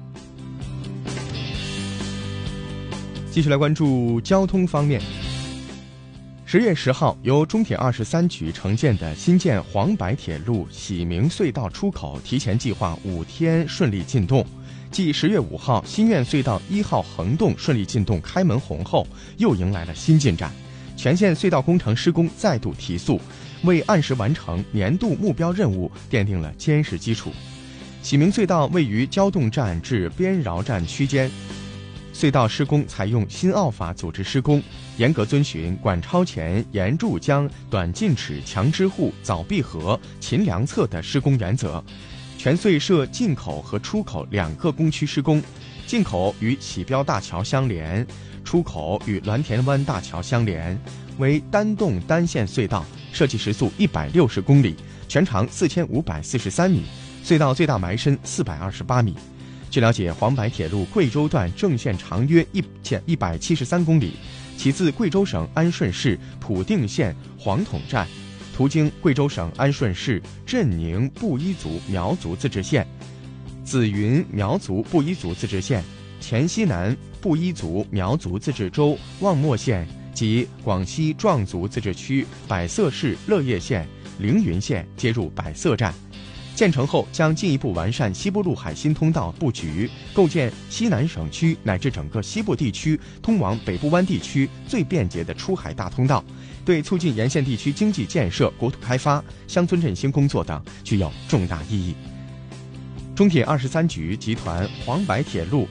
继续来关注交通方面。10月10号，由中铁23局承建的新建黄白铁路喜明隧道出口提前计划5天顺利进洞。继10月5号新苑隧道1号横洞顺利进洞开门红后，又迎来了新进展。全线隧道工程施工再度提速，为按时完成年度目标任务奠定了坚实基础。喜明隧道位于胶洞站至边饶站区间，隧道施工采用新奥法组织施工，严格遵循管超前、严筑江、短进尺、强支护、早闭合、勤量测的施工原则。全隧设进口和出口2个工区施工，进口与喜标大桥相连，出口与鸾田湾大桥相连，为单洞单线隧道，设计时速160公里，全长4543米，隧道最大埋深428米。据了解，黄白铁路贵州段正线长约173公里，起自贵州省安顺市普定县黄统站，途经贵州省安顺市镇宁布依族苗族自治县、紫云苗族布依族自治县、黔西南布依族苗族自治州望漠县及广西壮族自治区百色市乐业县、凌云县接入百色站。建成后将进一步完善西部陆海新通道布局，构建西南省区乃至整个西部地区通往北部湾地区最便捷的出海大通道，对促进沿线地区经济建设、国土开发、乡村振兴工作等具有重大意义。中铁23局集团黄白铁路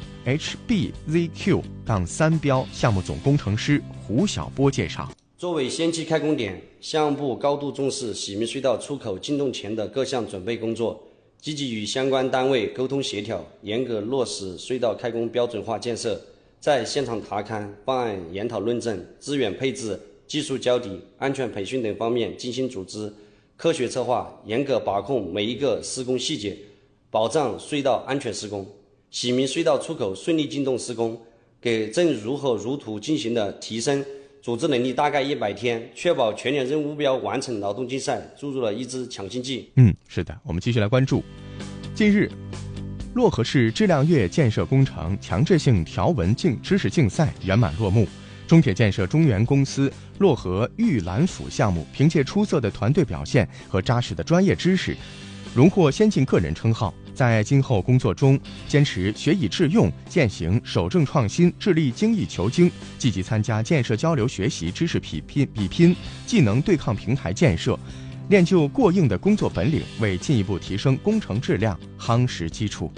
HBZQ-3 标项目总工程师胡晓波介绍， 作为先期开工点，项目部高度重视喜明隧道出口进洞前的各项准备工作， 积极与相关单位沟通协调，严格落实隧道开工标准化建设，在现场查勘、方案研讨论证、资源配置、技术交底、安全培训等方面精心组织，科学策划，严格把控每一个施工细节，保障隧道安全施工，喜明隧道出口顺利进洞施工，给正如火如荼进行的提升组织能力大概100天，确保全年任务目标完成劳动竞赛注入了一支强心剂。 是的，我们继续来关注。近日，漯河市质量月建设工程强制性条文知识竞赛圆满落幕。中铁建设中原公司漯河玉兰府项目凭借出色的团队表现和扎实的专业知识，荣获先进个人称号。在今后工作中，坚持学以致用，践行守正创新，致力精益求精，积极参加建设交流学习、知识比拼、技能对抗平台建设，练就过硬的工作本领，为进一步提升工程质量夯实基础。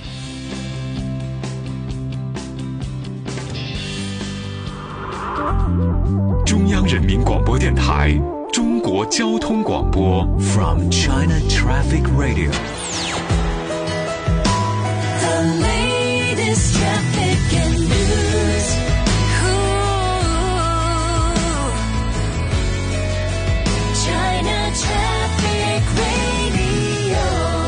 中央人民广播电台中国交通广播 From China Traffic Radio。 The latest traffic and news. China Traffic Radio。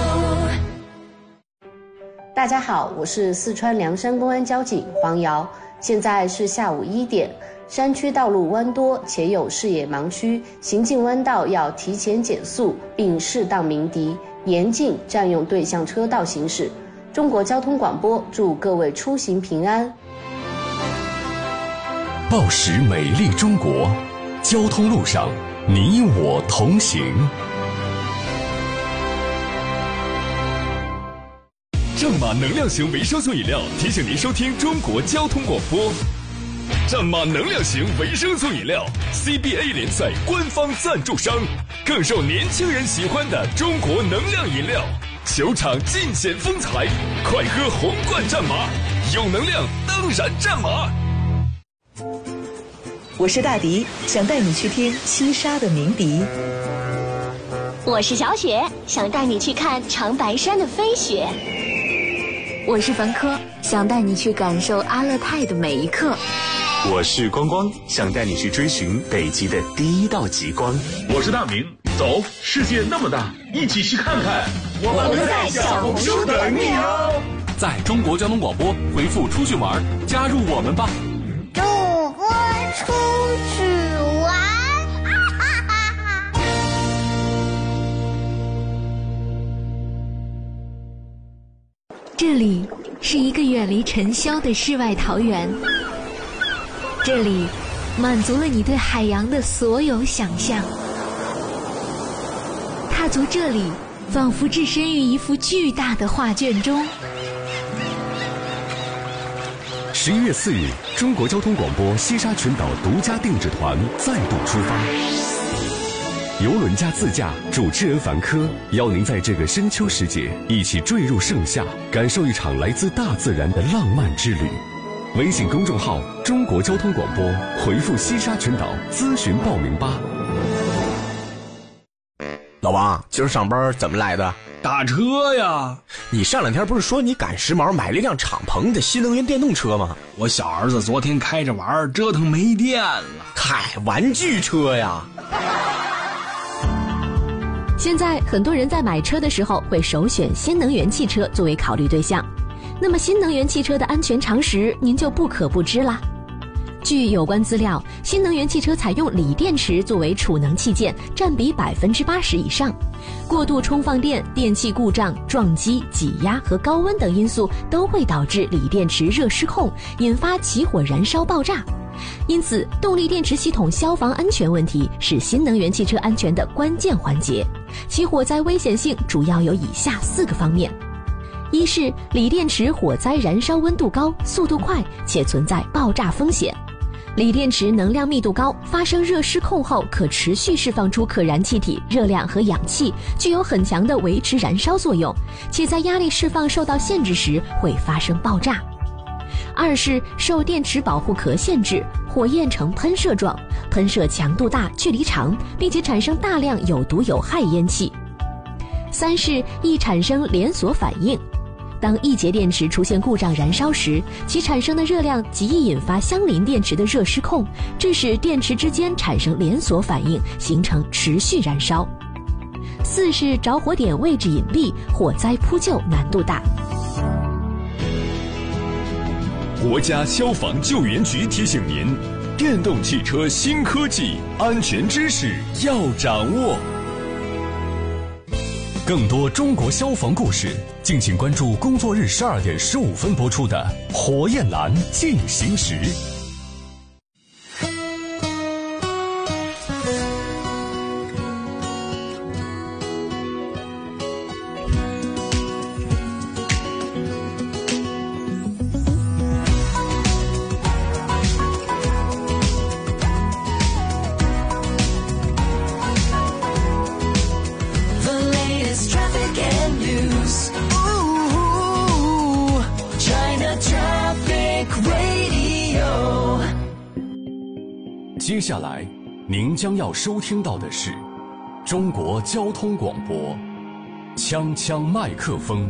大家好，我是四川凉山公安交警黄瑶，现在是下午1点。山区道路弯多且有视野盲区，行进弯道要提前减速，并适当鸣笛，严禁占用对向车道行驶。中国交通广播祝各位出行平安。 报时美丽中国，交通路上你我同行。正马能量型维生素饮料提醒您收听中国交通广播。战马能量型维生素饮料 CBA 联赛官方赞助商，更受年轻人喜欢的中国能量饮料，球场尽显风采，快喝红罐战马，有能量当然战马。 我是大迪，想带你去听西沙的鸣笛。 我是小雪，想带你去看长白山的飞雪。 我是冯科，想带你去感受阿勒泰的每一刻。 我是光光，想带你去追寻北极的第一道极光。 我是大明，走，世界那么大，一起去看看。我们在小红书等你哦。 在中国交通广播回复出去玩，加入我们吧。 中国出去玩。 这里是一个远离尘嚣的世外桃源，这里满足了你对海洋的所有想象。踏足这里，仿佛置身于一幅巨大的画卷中。 11月4日，中国交通广播西沙群岛独家定制团再度出发。游轮加自驾，主持人凡科邀您在这个深秋时节一起坠入盛夏，感受一场来自大自然的浪漫之旅。微信公众号中国交通广播，回复西沙群岛咨询报名吧。 老王，今儿上班怎么来的？ 打车呀！ 你上两天不是说你赶时髦买了一辆敞篷的新能源电动车吗？ 我小儿子昨天开着玩，折腾没电了。 嗨，玩具车呀！ 现在很多人在买车的时候会首选新能源汽车作为考虑对象，那么新能源汽车的安全常识您就不可不知啦。据有关资料，新能源汽车采用锂电池作为储能器件，占比80%以上。过度充放电、电器故障、撞击、挤压和高温等因素都会导致锂电池热失控，引发起火燃烧爆炸。因此，动力电池系统消防安全问题是新能源汽车安全的关键环节。其火灾危险性主要有以下4个方面：一是锂电池火灾燃烧温度高、速度快且存在爆炸风险。锂电池能量密度高，发生热失控后可持续释放出可燃气体、热量和氧气，具有很强的维持燃烧作用，且在压力释放受到限制时会发生爆炸。二是受电池保护壳限制，火焰呈喷射状，喷射强度大、距离长，并且产生大量有毒有害烟气。 3是易产生连锁反应。当一节电池出现故障燃烧时，其产生的热量极易引发相邻电池的热失控，致使电池之间产生连锁反应，形成持续燃烧。4是着火点位置隐蔽，火灾扑救难度大。 国家消防救援局提醒您，电动汽车新科技，安全知识要掌握。更多中国消防故事，敬请关注工作日12点15分播出的《火焰蓝进行时》。接下来您将要收听到的是中国交通广播锵锵麦克风。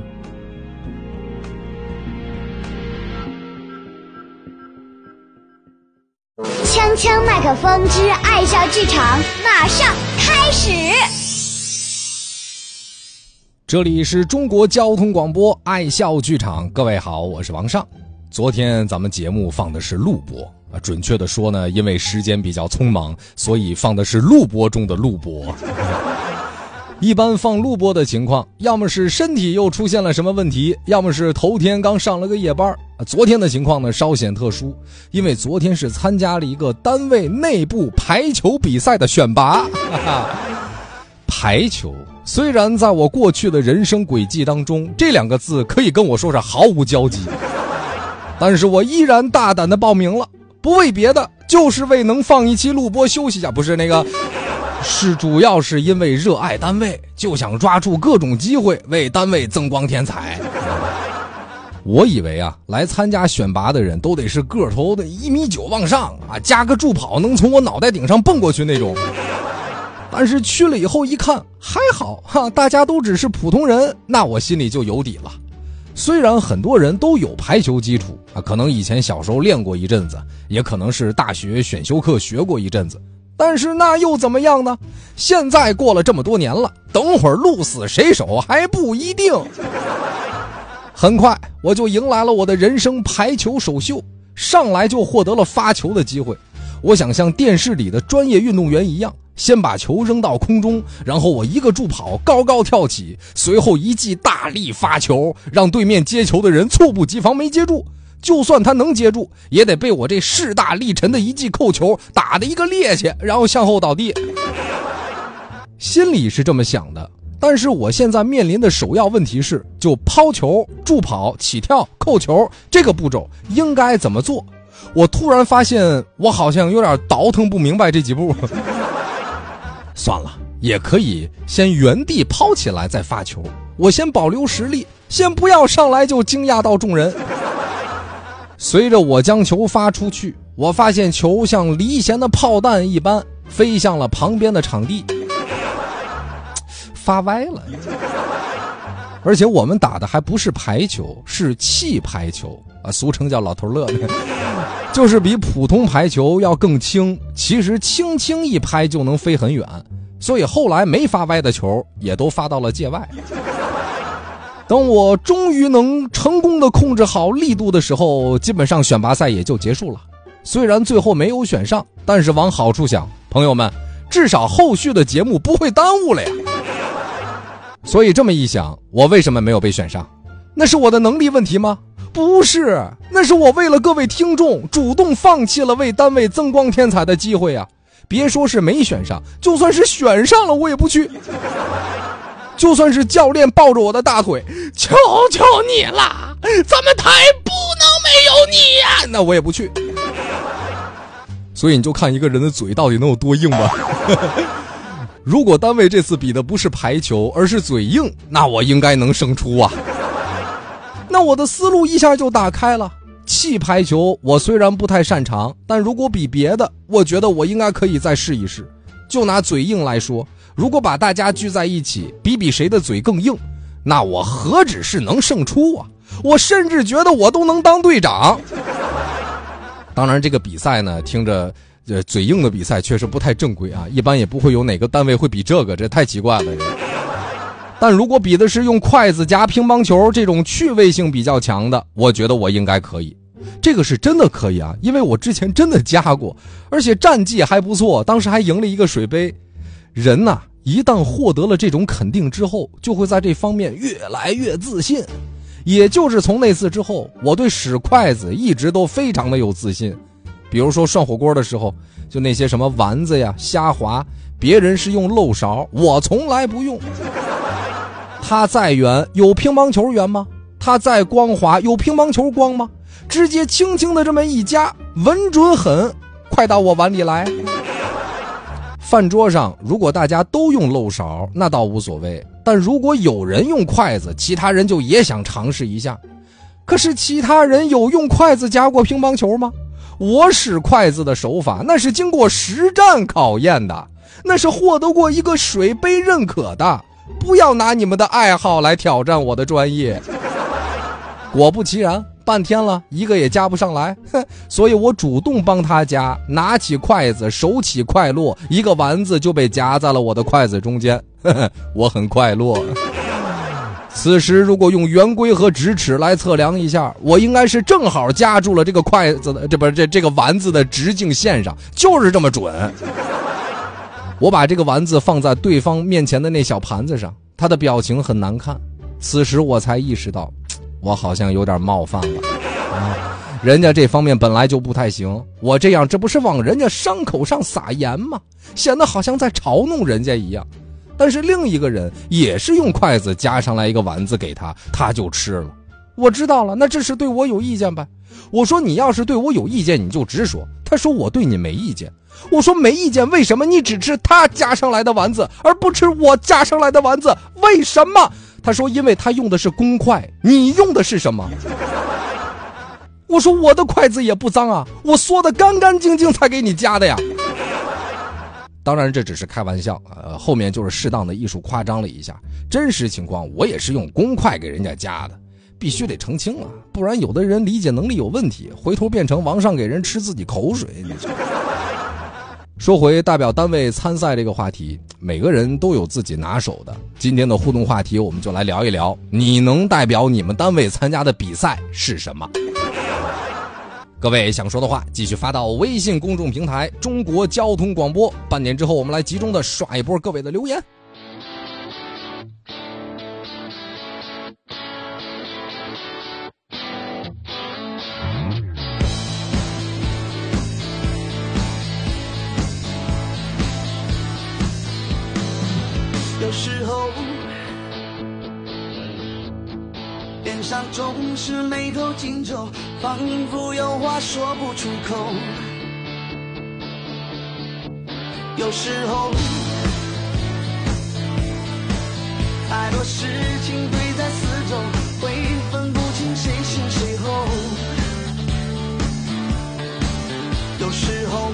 锵锵麦克风之爱笑剧场马上开始。 这里是中国交通广播爱笑剧场，各位好，我是王尚。昨天咱们节目放的是录播，准确的说呢，因为时间比较匆忙，所以放的是录播中的录播。一般放录播的情况，要么是身体又出现了什么问题，要么是头天刚上了个夜班。昨天的情况呢稍显特殊，因为昨天是参加了一个单位内部排球比赛的选拔。排球虽然在我过去的人生轨迹当中，这2个字可以跟我说是毫无交集，但是我依然大胆的报名了，不为别的，就是为能放一期录播休息一下，不是那个，是主要是因为热爱单位，就想抓住各种机会为单位增光添彩。我以为啊，来参加选拔的人都得是个头的1.9米往上啊，加个助跑能从我脑袋顶上蹦过去那种。但是去了以后一看，还好哈，大家都只是普通人，那我心里就有底了。虽然很多人都有排球基础啊，可能以前小时候练过一阵子，也可能是大学选修课学过一阵子，但是那又怎么样呢？现在过了这么多年了，等会儿鹿死谁手还不一定。很快我就迎来了我的人生排球首秀，上来就获得了发球的机会。我想像电视里的专业运动员一样，先把球扔到空中，然后我一个助跑高高跳起，随后一记大力发球，让对面接球的人猝不及防没接住，就算他能接住，也得被我这势大力沉的一记扣球打得一个趔趄，然后向后倒地。心里是这么想的，但是我现在面临的首要问题是，就抛球、助跑、起跳、扣球这个步骤应该怎么做。我突然发现我好像有点倒腾不明白这几步。算了，也可以先原地抛起来再发球，我先保留实力，先不要上来就惊讶到众人。随着我将球发出去，我发现球像离弦的炮弹一般飞向了旁边的场地，发歪了。而且我们打的还不是排球，是气排球啊，俗称叫老头乐的，就是比普通排球要更轻，其实轻轻一拍就能飞很远，所以后来没发歪的球也都发到了界外。等我终于能成功的控制好力度的时候，基本上选拔赛也就结束了。虽然最后没有选上，但是往好处想，朋友们，至少后续的节目不会耽误了呀。所以这么一想，我为什么没有被选上？那是我的能力问题吗？不是，那是我为了各位听众主动放弃了为单位增光添彩的机会啊！别说是没选上，就算是选上了我也不去。就算是教练抱着我的大腿，求求你了，咱们台不能没有你呀，那我也不去。所以你就看一个人的嘴到底能有多硬吧。如果单位这次比的不是排球，而是嘴硬，那我应该能胜出啊。那我的思路一下就打开了。气排球我虽然不太擅长，但如果比别的，我觉得我应该可以再试一试。就拿嘴硬来说， 如果把大家聚在一起比比谁的嘴更硬，那我何止是能胜出啊，我甚至觉得我都能当队长。当然这个比赛呢，听着嘴硬的比赛确实不太正规啊，一般也不会有哪个单位会比这个，这太奇怪了。但如果比的是用筷子夹乒乓球这种趣味性比较强的，我觉得我应该可以。这个是真的可以啊，因为我之前真的夹过，而且战绩还不错，当时还赢了一个水杯。人呐，一旦获得了这种肯定之后，就会在这方面越来越自信。也就是从那次之后，我对使筷子一直都非常的有自信。比如说涮火锅的时候，就那些什么丸子呀、虾滑，别人是用漏勺，我从来不用。它再圆有乒乓球圆吗？它再光滑有乒乓球光吗？直接轻轻的这么一夹，稳准狠，快到我碗里来。饭桌上如果大家都用漏勺，那倒无所谓，但如果有人用筷子，其他人就也想尝试一下。可是其他人有用筷子夹过乒乓球吗？我使筷子的手法那是经过实战考验的，那是获得过一个水杯认可的，不要拿你们的爱好来挑战我的专业。果不其然，半天了一个也夹不上来，所以我主动帮他夹，拿起筷子手起快落，一个丸子就被夹在了我的筷子中间，我很快乐。此时如果用圆规和直尺来测量一下，我应该是正好夹住了这个筷子的这个丸子的直径线上，就是这么准。我把这个丸子放在对方面前的那小盘子上，他的表情很难看。此时我才意识到，我好像有点冒犯了。人家这方面本来就不太行，我这样这不是往人家伤口上撒盐吗？显得好像在嘲弄人家一样。但是另一个人也是用筷子夹上来一个丸子给他，他就吃了。我知道了，那这是对我有意见呗。我说你要是对我有意见你就直说。他说我对你没意见。我说没意见，为什么你只吃他夹上来的丸子而不吃我夹上来的丸子？为什么？他说因为他用的是公筷，你用的是什么？我说我的筷子也不脏啊，我嗦得干干净净才给你夹的呀。当然这只是开玩笑，后面就是适当的艺术夸张了一下，真实情况我也是用公筷给人家夹的，必须得澄清啊，不然有的人理解能力有问题，回头变成往上给人吃自己口水。说回代表单位参赛这个话题，每个人都有自己拿手的。今天的互动话题我们就来聊一聊，你能代表你们单位参加的比赛是什么？各位想说的话继续发到微信公众平台中国交通广播，半点之后我们来集中的刷一波各位的留言。 有时候脸上总是眉头紧皱，仿佛有话说不出口。有时候太多事情堆在四周，会分不清谁先谁后。有时候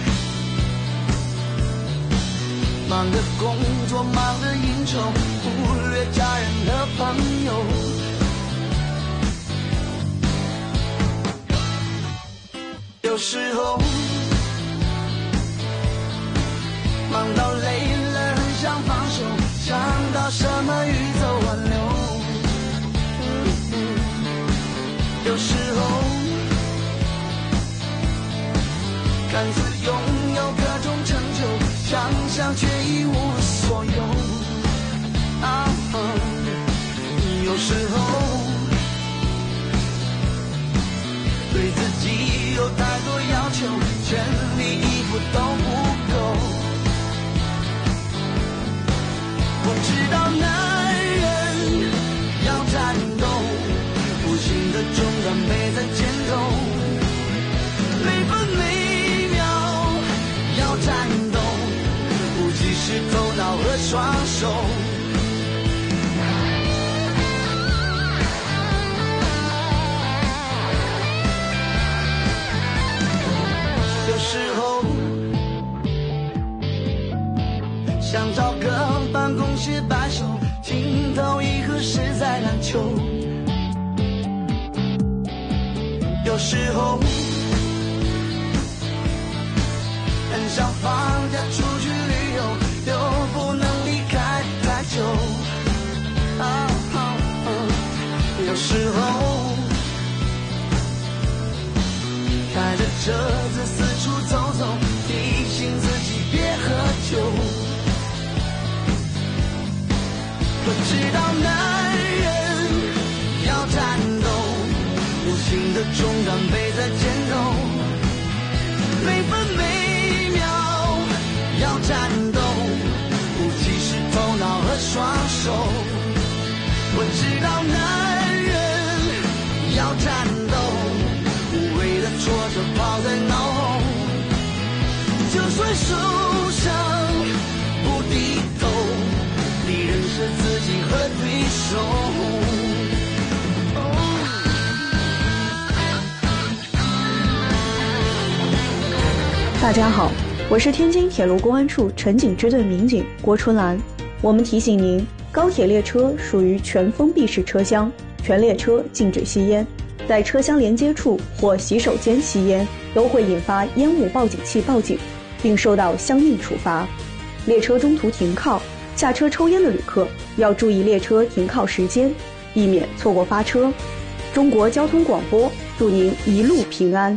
忙着工作，忙着应酬，忽略家人和朋友。有时候忙到累了，很想放手，想到什么宇宙挽留。有时候看似拥有各种成就，想想却一无所有。有时候对自己有太多要求，全力以赴都不够。我知道男人要战斗，无形的重担背在肩头，每分每秒要战斗，不只是头脑和双手。有时候想找个有时候很想放假出去旅游，又不能离开太久。有时候开着车子四处走走，提醒自己别喝酒。我知道男人要战斗，无形的重担背在肩头，每分每秒要战斗，不只是头脑和双手。我知道男人要战斗，无谓的挫折抛在脑后，就算受伤不低头，敌人是自己和对手。 大家好，我是天津铁路公安处城警支队民警郭春兰。我们提醒您，高铁列车属于全封闭式车厢，全列车禁止吸烟，在车厢连接处或洗手间吸烟都会引发烟雾报警器报警，并受到相应处罚。列车中途停靠、下车抽烟的旅客要注意列车停靠时间，避免错过发车。中国交通广播祝您一路平安。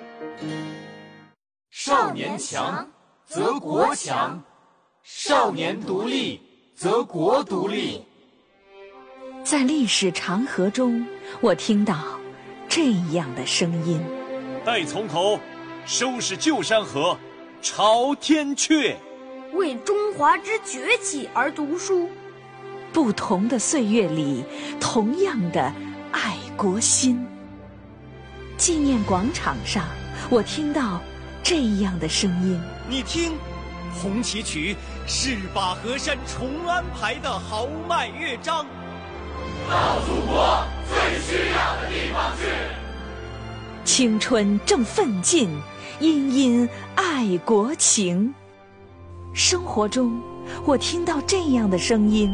少年强则国强，少年独立则国独立。 在历史长河中，我听到这样的声音： 待从头，收拾旧山河，朝天阙。 为中华之崛起而读书。 不同的岁月里，同样的爱国心。纪念广场上，我听到这样的声音： 你听，红旗曲是把河山重安排的豪迈乐章。 到祖国最需要的地方去。 青春正奋进，殷殷爱国情。生活中，我听到这样的声音：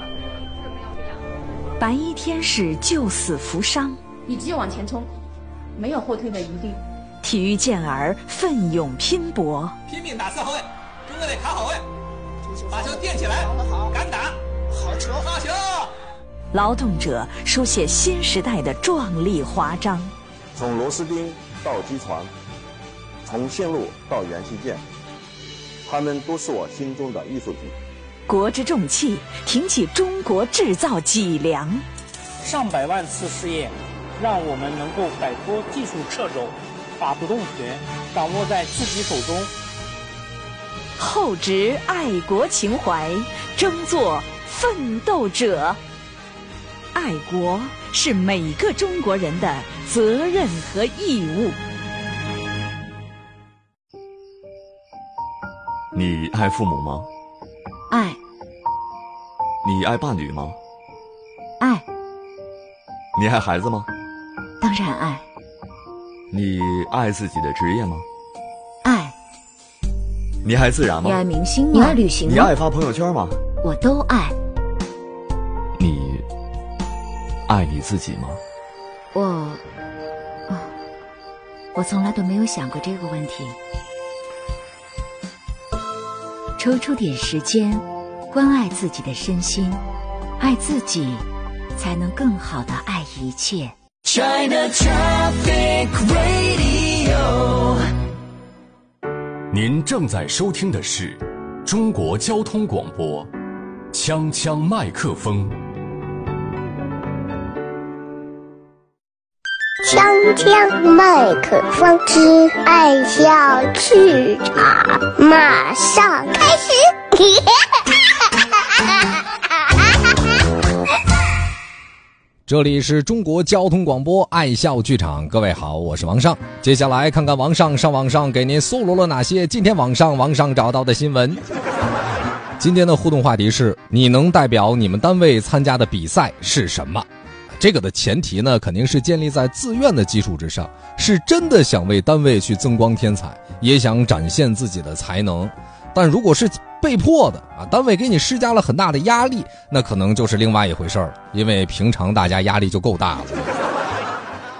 白衣天使救死扶伤， 你只有往前冲，没有后退的余地。 体育健儿奋勇拼搏， 拼命打四号位，中卫得卡好位，把球垫起来，敢打，好球，好球！ 劳动者书写新时代的壮丽华章。 从螺丝钉到机床，从线路到元器件，他们都是我心中的艺术品。 国之重器，挺起中国制造脊梁。 上百万次试验，让我们能够摆脱技术掣肘，把主动权掌握在自己手中。 厚植爱国情怀，争做奋斗者。爱国是每个中国人的责任和义务。 你爱父母吗？ 爱。 你爱伴侣吗？ 爱。 你爱孩子吗？ 当然爱。 你爱自己的职业吗？ 爱。 你爱自然吗？ 你爱明星吗？ 你爱旅行吗？ 你爱发朋友圈吗？ 我都爱。 你爱你自己吗？ 我从来都没有想过这个问题。抽出点时间，关爱自己的身心，爱自己，才能更好地爱一切。 China Traffic Radio。 您正在收听的是中国交通广播，锵锵麦克风。 锵锵麦克风之爱笑剧场，马上开始。 这里是中国交通广播爱笑剧场，各位好，我是王尚。接下来看看王尚上网上给您搜罗了哪些今天王上找到的新闻。今天的互动话题是：你能代表你们单位参加的比赛是什么？这个的前提呢，肯定是建立在自愿的基础之上，是真的想为单位去增光添彩，也想展现自己的才能。但如果是被迫的啊，单位给你施加了很大的压力，那可能就是另外一回事了，因为平常大家压力就够大了。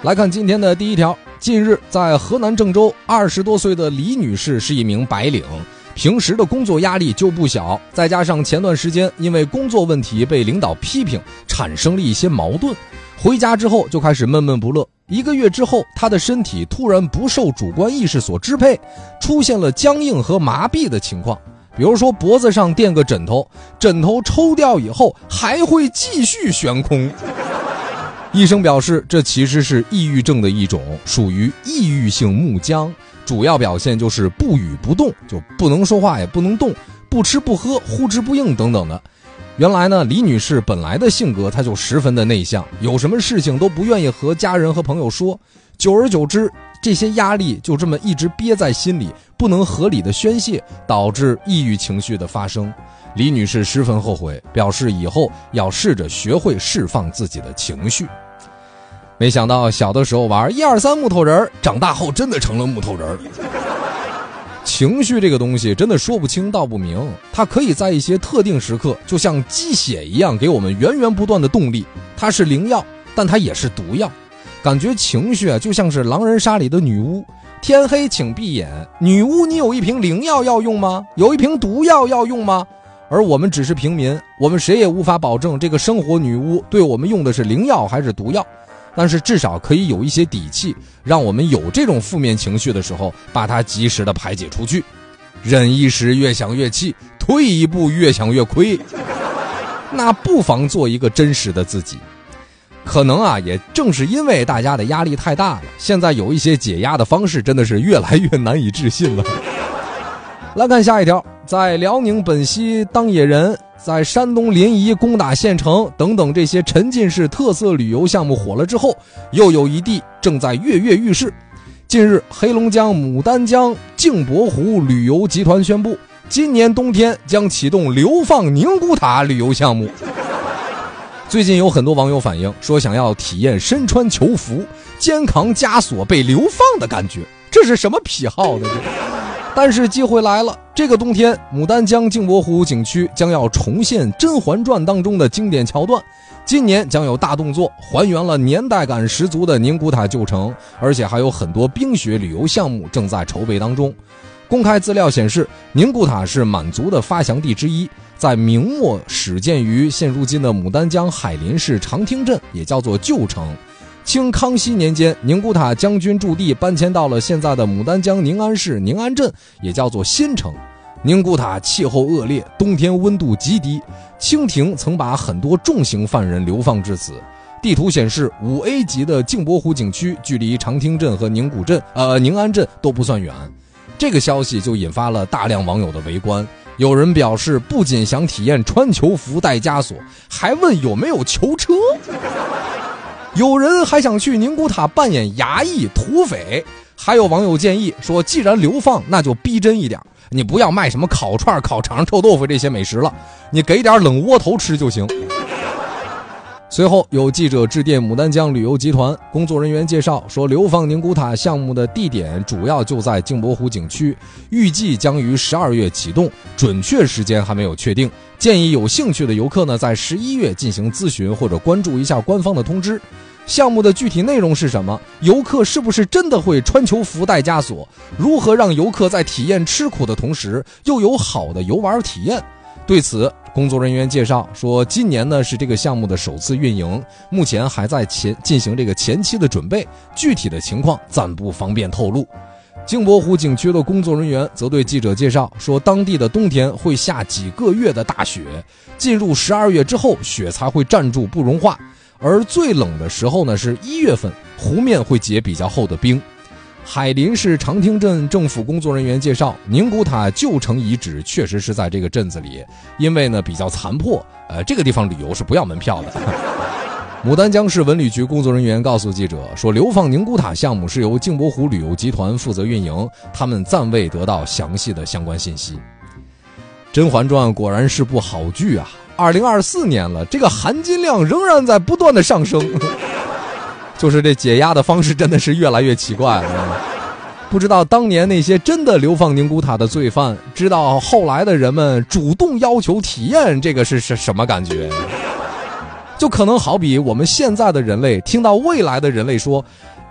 来看今天的第一条。近日，在河南郑州，20多岁的李女士是一名白领，平时的工作压力就不小，再加上前段时间因为工作问题被领导批评，产生了一些矛盾。回家之后就开始闷闷不乐。1个月之后，她的身体突然不受主观意识所支配，出现了僵硬和麻痹的情况。比如说脖子上垫个枕头，枕头抽掉以后还会继续悬空。医生表示，这其实是抑郁症的一种，属于抑郁性木僵，主要表现就是不语不动，就不能说话也不能动，不吃不喝，呼之不应等等的。原来呢，李女士本来的性格她就十分的内向，有什么事情都不愿意和家人和朋友说，久而久之，这些压力就这么一直憋在心里，不能合理的宣泄，导致抑郁情绪的发生。李女士十分后悔，表示以后要试着学会释放自己的情绪。没想到小的时候玩1、2、3木头人，长大后真的成了木头人。情绪这个东西真的说不清道不明，它可以在一些特定时刻就像鸡血一样给我们源源不断的动力，它是灵药，但它也是毒药。感觉情绪就像是狼人杀里的女巫，天黑请闭眼，女巫你有一瓶灵药要用吗？有一瓶毒药要用吗？而我们只是平民，我们谁也无法保证这个生活女巫对我们用的是灵药还是毒药，但是至少可以有一些底气，让我们有这种负面情绪的时候把它及时的排解出去。忍一时越想越气，退一步越想越亏，那不妨做一个真实的自己。可能也正是因为大家的压力太大了，现在有一些解压的方式真的是越来越难以置信了。来看下一条，在辽宁本溪当野人，在山东临沂攻打县城等等这些沉浸式特色旅游项目火了之后，又有一地正在跃跃欲试。近日，黑龙江牡丹江镜泊湖旅游集团宣布，今年冬天将启动流放宁古塔旅游项目。最近有很多网友反映说，想要体验身穿囚服、肩扛枷锁被流放的感觉，这是什么癖好的？但是机会来了，这个冬天，牡丹江镜泊湖景区将要重现《甄嬛传》当中的经典桥段，今年将有大动作，还原了年代感十足的宁古塔旧城，而且还有很多冰雪旅游项目正在筹备当中。公开资料显示，宁古塔是满族的发祥地之一，在明末始建于现如今的牡丹江海林市长汀镇，也叫做旧城。清康熙年间，宁古塔将军驻地搬迁到了现在的牡丹江宁安市宁安镇，也叫做新城。宁古塔气候恶劣，冬天温度极低，清廷曾把很多重刑犯人流放至此。地图显示，5A 级的镜泊湖景区距离长汀镇和宁安镇都不算远。这个消息就引发了大量网友的围观，有人表示不仅想体验穿囚服带枷锁，还问有没有囚车。有人还想去宁古塔扮演衙役、土匪，还有网友建议说，既然流放，那就逼真一点，你不要卖什么烤串、烤肠、臭豆腐这些美食了，你给点冷窝头吃就行。随后有记者致电牡丹江旅游集团，工作人员介绍说，流放宁古塔项目的地点主要就在镜泊湖景区，预计将于12月启动，准确时间还没有确定，建议有兴趣的游客呢在11月进行咨询或者关注一下官方的通知。项目的具体内容是什么？游客是不是真的会穿囚服带枷锁？如何让游客在体验吃苦的同时又有好的游玩体验？对此，工作人员介绍说，今年呢是这个项目的首次运营，目前还在进行这个前期的准备，具体的情况暂不方便透露。镜泊湖景区的工作人员则对记者介绍说，当地的冬天会下几个月的大雪，进入12月之后雪才会站住不融化，而最冷的时候呢是1月份，湖面会结比较厚的冰。海林市长汀镇政府工作人员介绍，宁古塔旧城遗址确实是在这个镇子里，因为呢比较残破，这个地方旅游是不要门票的。牡丹江市文旅局工作人员告诉记者说，流放宁古塔项目是由镜泊湖旅游集团负责运营，他们暂未得到详细的相关信息。《甄嬛传》果然是部好剧啊！2024年了，这个含金量仍然在不断的上升。就是这解压的方式真的是越来越奇怪了。不知道当年那些真的流放宁古塔的罪犯，知道后来的人们主动要求体验这个是什么感觉？就可能好比我们现在的人类听到未来的人类说，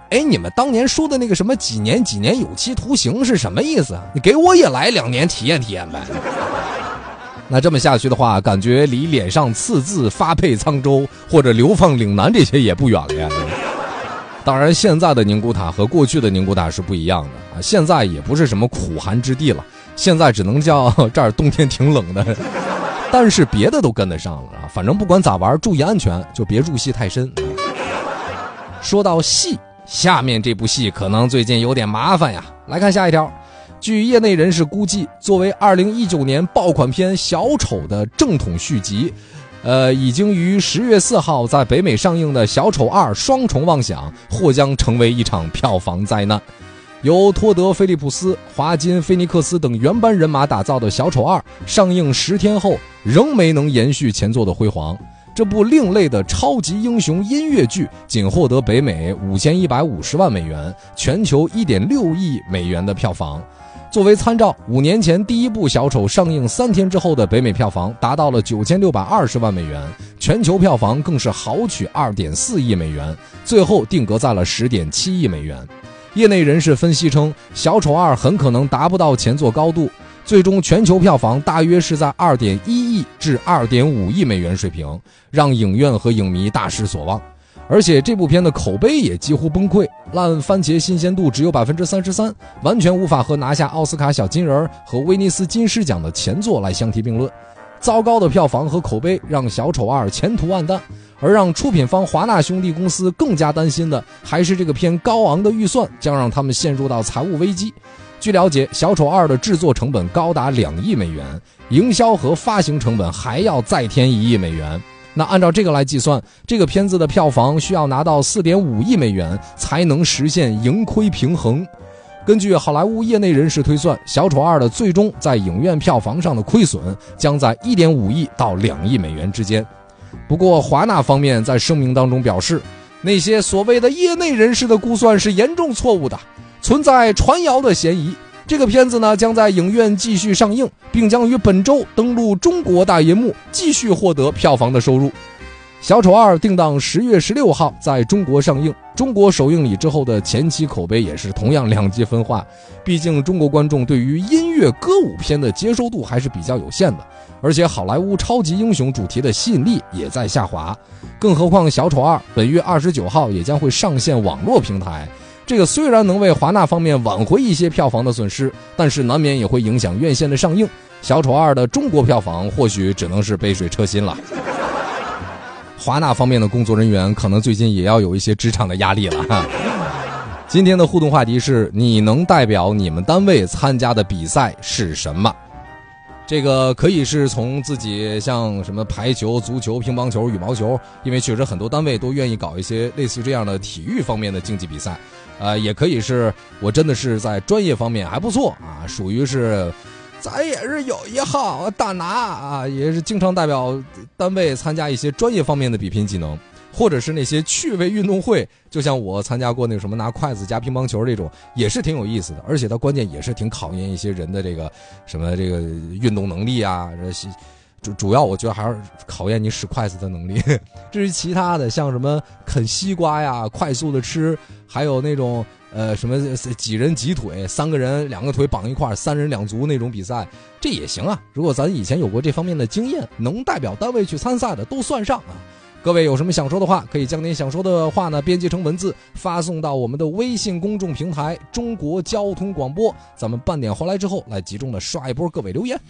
哎，你们当年说的那个什么几年有期徒刑是什么意思啊？你给我也来2年体验体验呗。那这么下去的话，感觉离脸上刺字发配沧州或者流放岭南这些也不远了呀。当然现在的宁古塔和过去的宁古塔是不一样的啊，现在也不是什么苦寒之地了，现在只能叫这儿冬天挺冷的，但是别的都跟得上了啊。反正不管咋玩，注意安全，就别入戏太深。说到戏，下面这部戏可能最近有点麻烦呀。来看下一条。据业内人士估计，作为2019年爆款片《小丑》的正统续集，已经于10月4号在北美上映的《小丑2：双重妄想》或将成为一场票房灾难。由托德·菲利普斯、华金·菲尼克斯等原班人马打造的《小丑2》上映10天后，仍没能延续前作的辉煌。这部另类的超级英雄音乐剧仅获得北美5150万美元，全球1.6亿美元的票房。作为参照，5年前第一部小丑上映3天之后的北美票房达到了9620万美元，全球票房更是豪取2.4亿美元，最后定格在了10.7亿美元。业内人士分析称，小丑2很可能达不到前作高度，最终全球票房大约是在2.1亿至2.5亿美元水平，让影院和影迷大失所望。而且这部片的口碑也几乎崩溃，烂番茄新鲜度只有 33%， 完全无法和拿下奥斯卡小金人和威尼斯金狮奖的前作来相提并论。糟糕的票房和口碑让小丑2前途暗淡，而让出品方华纳兄弟公司更加担心的还是这个片高昂的预算将让他们陷入到财务危机。据了解，小丑2的制作成本高达2亿美元，营销和发行成本还要再添1亿美元。那按照这个来计算，这个片子的票房需要拿到 4.5 亿美元才能实现盈亏平衡。根据好莱坞业内人士推算，小丑2的最终在影院票房上的亏损将在 1.5 亿到2亿美元之间。不过华纳方面在声明当中表示，那些所谓的业内人士的估算是严重错误的，存在传谣的嫌疑。这个片子呢将在影院继续上映，并将于本周登陆中国大银幕，继续获得票房的收入。小丑2定档10月16号在中国上映，中国首映礼之后的前期口碑也是同样两极分化，毕竟中国观众对于音乐歌舞片的接受度还是比较有限的，而且好莱坞超级英雄主题的吸引力也在下滑。更何况小丑2本月29号也将会上线网络平台，这个虽然能为华纳方面挽回一些票房的损失，但是难免也会影响院线的上映。小丑2的中国票房或许只能是杯水车薪了。华纳方面的工作人员可能最近也要有一些职场的压力了。今天的互动话题是：你能代表你们单位参加的比赛是什么？这个可以是从自己像什么排球、足球、乒乓球、羽毛球，因为确实很多单位都愿意搞一些类似于这样的体育方面的竞技比赛。也可以是我真的是在专业方面还不错啊，属于是咱也是有一号大拿啊，也是经常代表单位参加一些专业方面的比拼技能，或者是那些趣味运动会，就像我参加过那个什么拿筷子夹乒乓球这种，也是挺有意思的，而且它关键也是挺考验一些人的这个什么这个运动能力啊，主要我觉得还是考验你使筷子的能力。至于其他的像什么啃西瓜呀，快速的吃，还有那种什么几人几腿，3个人2个腿绑一块，3人2足那种比赛，这也行啊。如果咱以前有过这方面的经验，能代表单位去参赛的都算上啊。各位有什么想说的话，可以将您想说的话呢编辑成文字发送到我们的微信公众平台中国交通广播，咱们半点回来之后来集中的刷一波各位留言。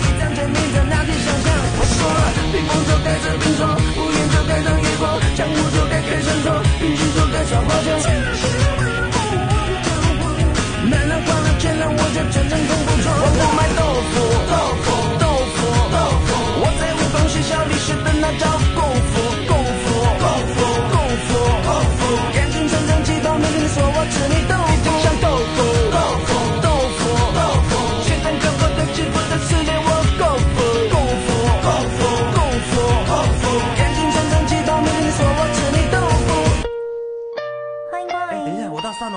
冰封就盖着冰霜，无言就盖上月光，将无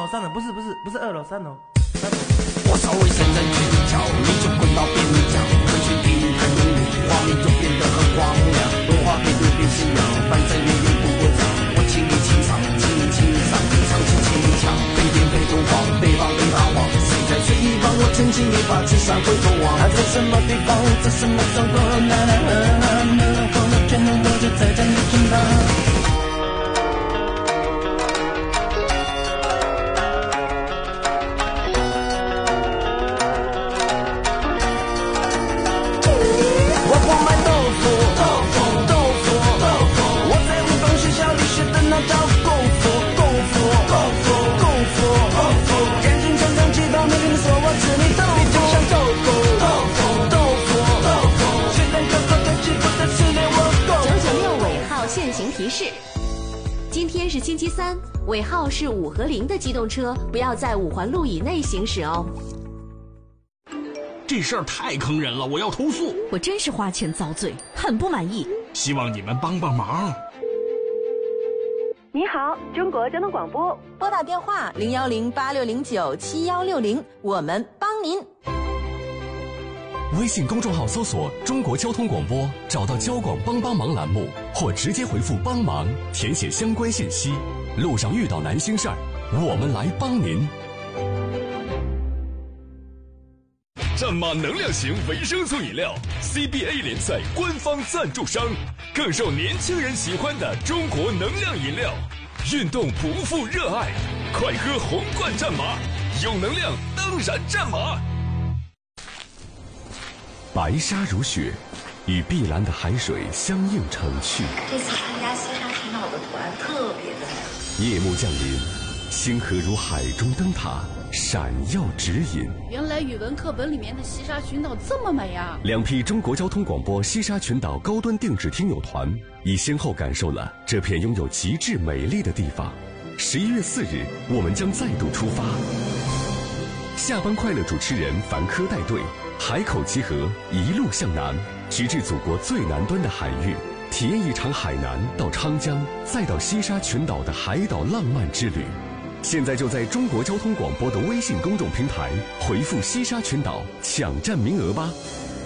3楼，不是2楼，3楼。 我稍微伸伸嘴角，你就滚到边角，跟随地很用力，画面就变得很荒凉。文化配对变信仰，反正远远不过场。我请你清场，请你清场，场是牵强。北边北东方，北方北大王，谁在水一方？我曾经也把纸上回头望。这什么地方？这什么生活？那后来全都我就站在你身旁。 提示：今天是星期三，尾号是5和0的机动车不要在5环路以内行驶哦。 这事儿太坑人了，我要投诉！ 我真是花钱遭罪，很不满意。 希望你们帮帮忙。 你好，中国交通广播， 拨打电话010-8609-7160，我们帮您。 微信公众号搜索中国交通广播，找到交广帮帮忙栏目，或直接回复帮忙，填写相关信息。路上遇到难心事儿，我们来帮您。战马能量型维生素饮料 CBA 联赛官方赞助商，更受年轻人喜欢的中国能量饮料，运动不负热爱，快喝红罐战马，有能量当然战马。白沙如雪，与碧蓝的海水相映成趣。 这次参加西沙群岛的团特别的亮。 夜幕降临，星河如海中灯塔，闪耀指引。 原来语文课本里面的西沙群岛这么美啊 ！2批中国交通广播西沙群岛高端定制听友团已先后感受了这片拥有极致美丽的地方。11月4日，我们将再度出发。下班快乐主持人樊科带队，海口集合，一路向南，直至祖国最南端的海域，体验一场海南到昌江再到西沙群岛的海岛浪漫之旅。现在就在中国交通广播的微信公众平台回复西沙群岛抢占名额吧。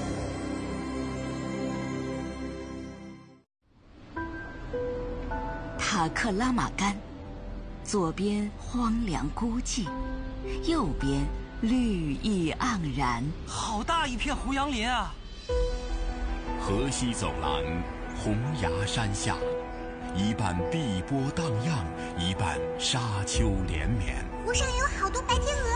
塔克拉玛干，左边荒凉孤寂，右边绿意盎然， 好大一片胡杨林啊！ 河西走廊，洪崖山下，一半碧波荡漾，一半沙丘连绵。 湖上有好多白天鹅。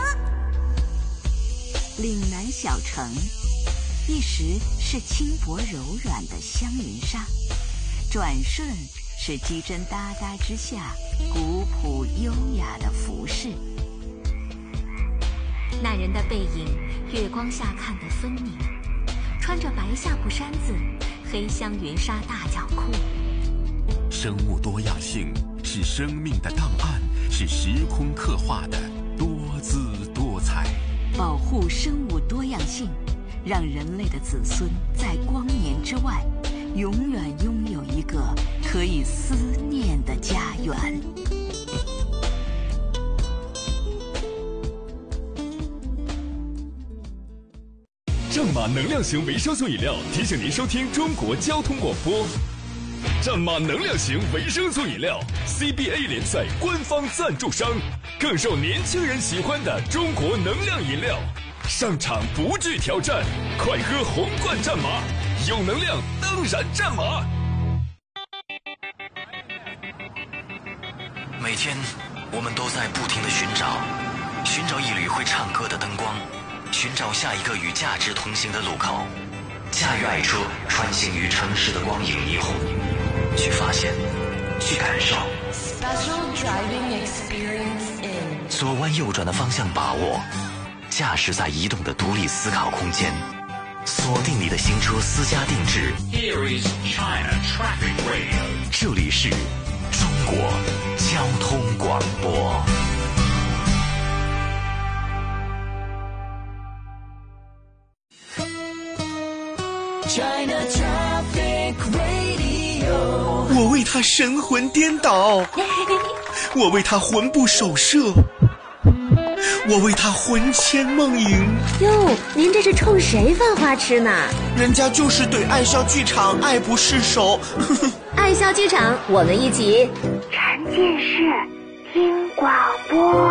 岭南小城，一时是轻薄柔软的香云纱，转瞬是机针哒哒之下古朴优雅的服饰。 那人的背影，月光下看得分明，穿着白夏布衫子，黑香云纱大脚裤。 生物多样性是生命的档案，是时空刻画的多姿多彩。 保护生物多样性，让人类的子孙在光年之外，永远拥有一个可以思念的家园。 正马能量型维生素饮料提醒您收听中国交通广播。战马能量型维生素饮料 CBA 联赛官方赞助商，更受年轻人喜欢的中国能量饮料，上场不惧挑战，快喝红罐战马，有能量当然战马。 每天我们都在不停地寻找一缕会唱歌的灯光，寻找下一个与价值同行的路口，驾驭爱车穿行于城市的光影霓虹，去发现，去感受。左弯右转的方向把握，驾驶在移动的独立思考空间，锁定你的新车私家定制。 Here is China Traffic Radio。 这里是中国交通广播。 China Traffic Radio。 我为他神魂颠倒，我为他魂不守舍， 我为他魂牵梦萦。 哟，您这是冲谁犯花痴呢？ 人家就是对爱笑剧场爱不释手。 爱笑剧场，我们一起沉浸式听广播。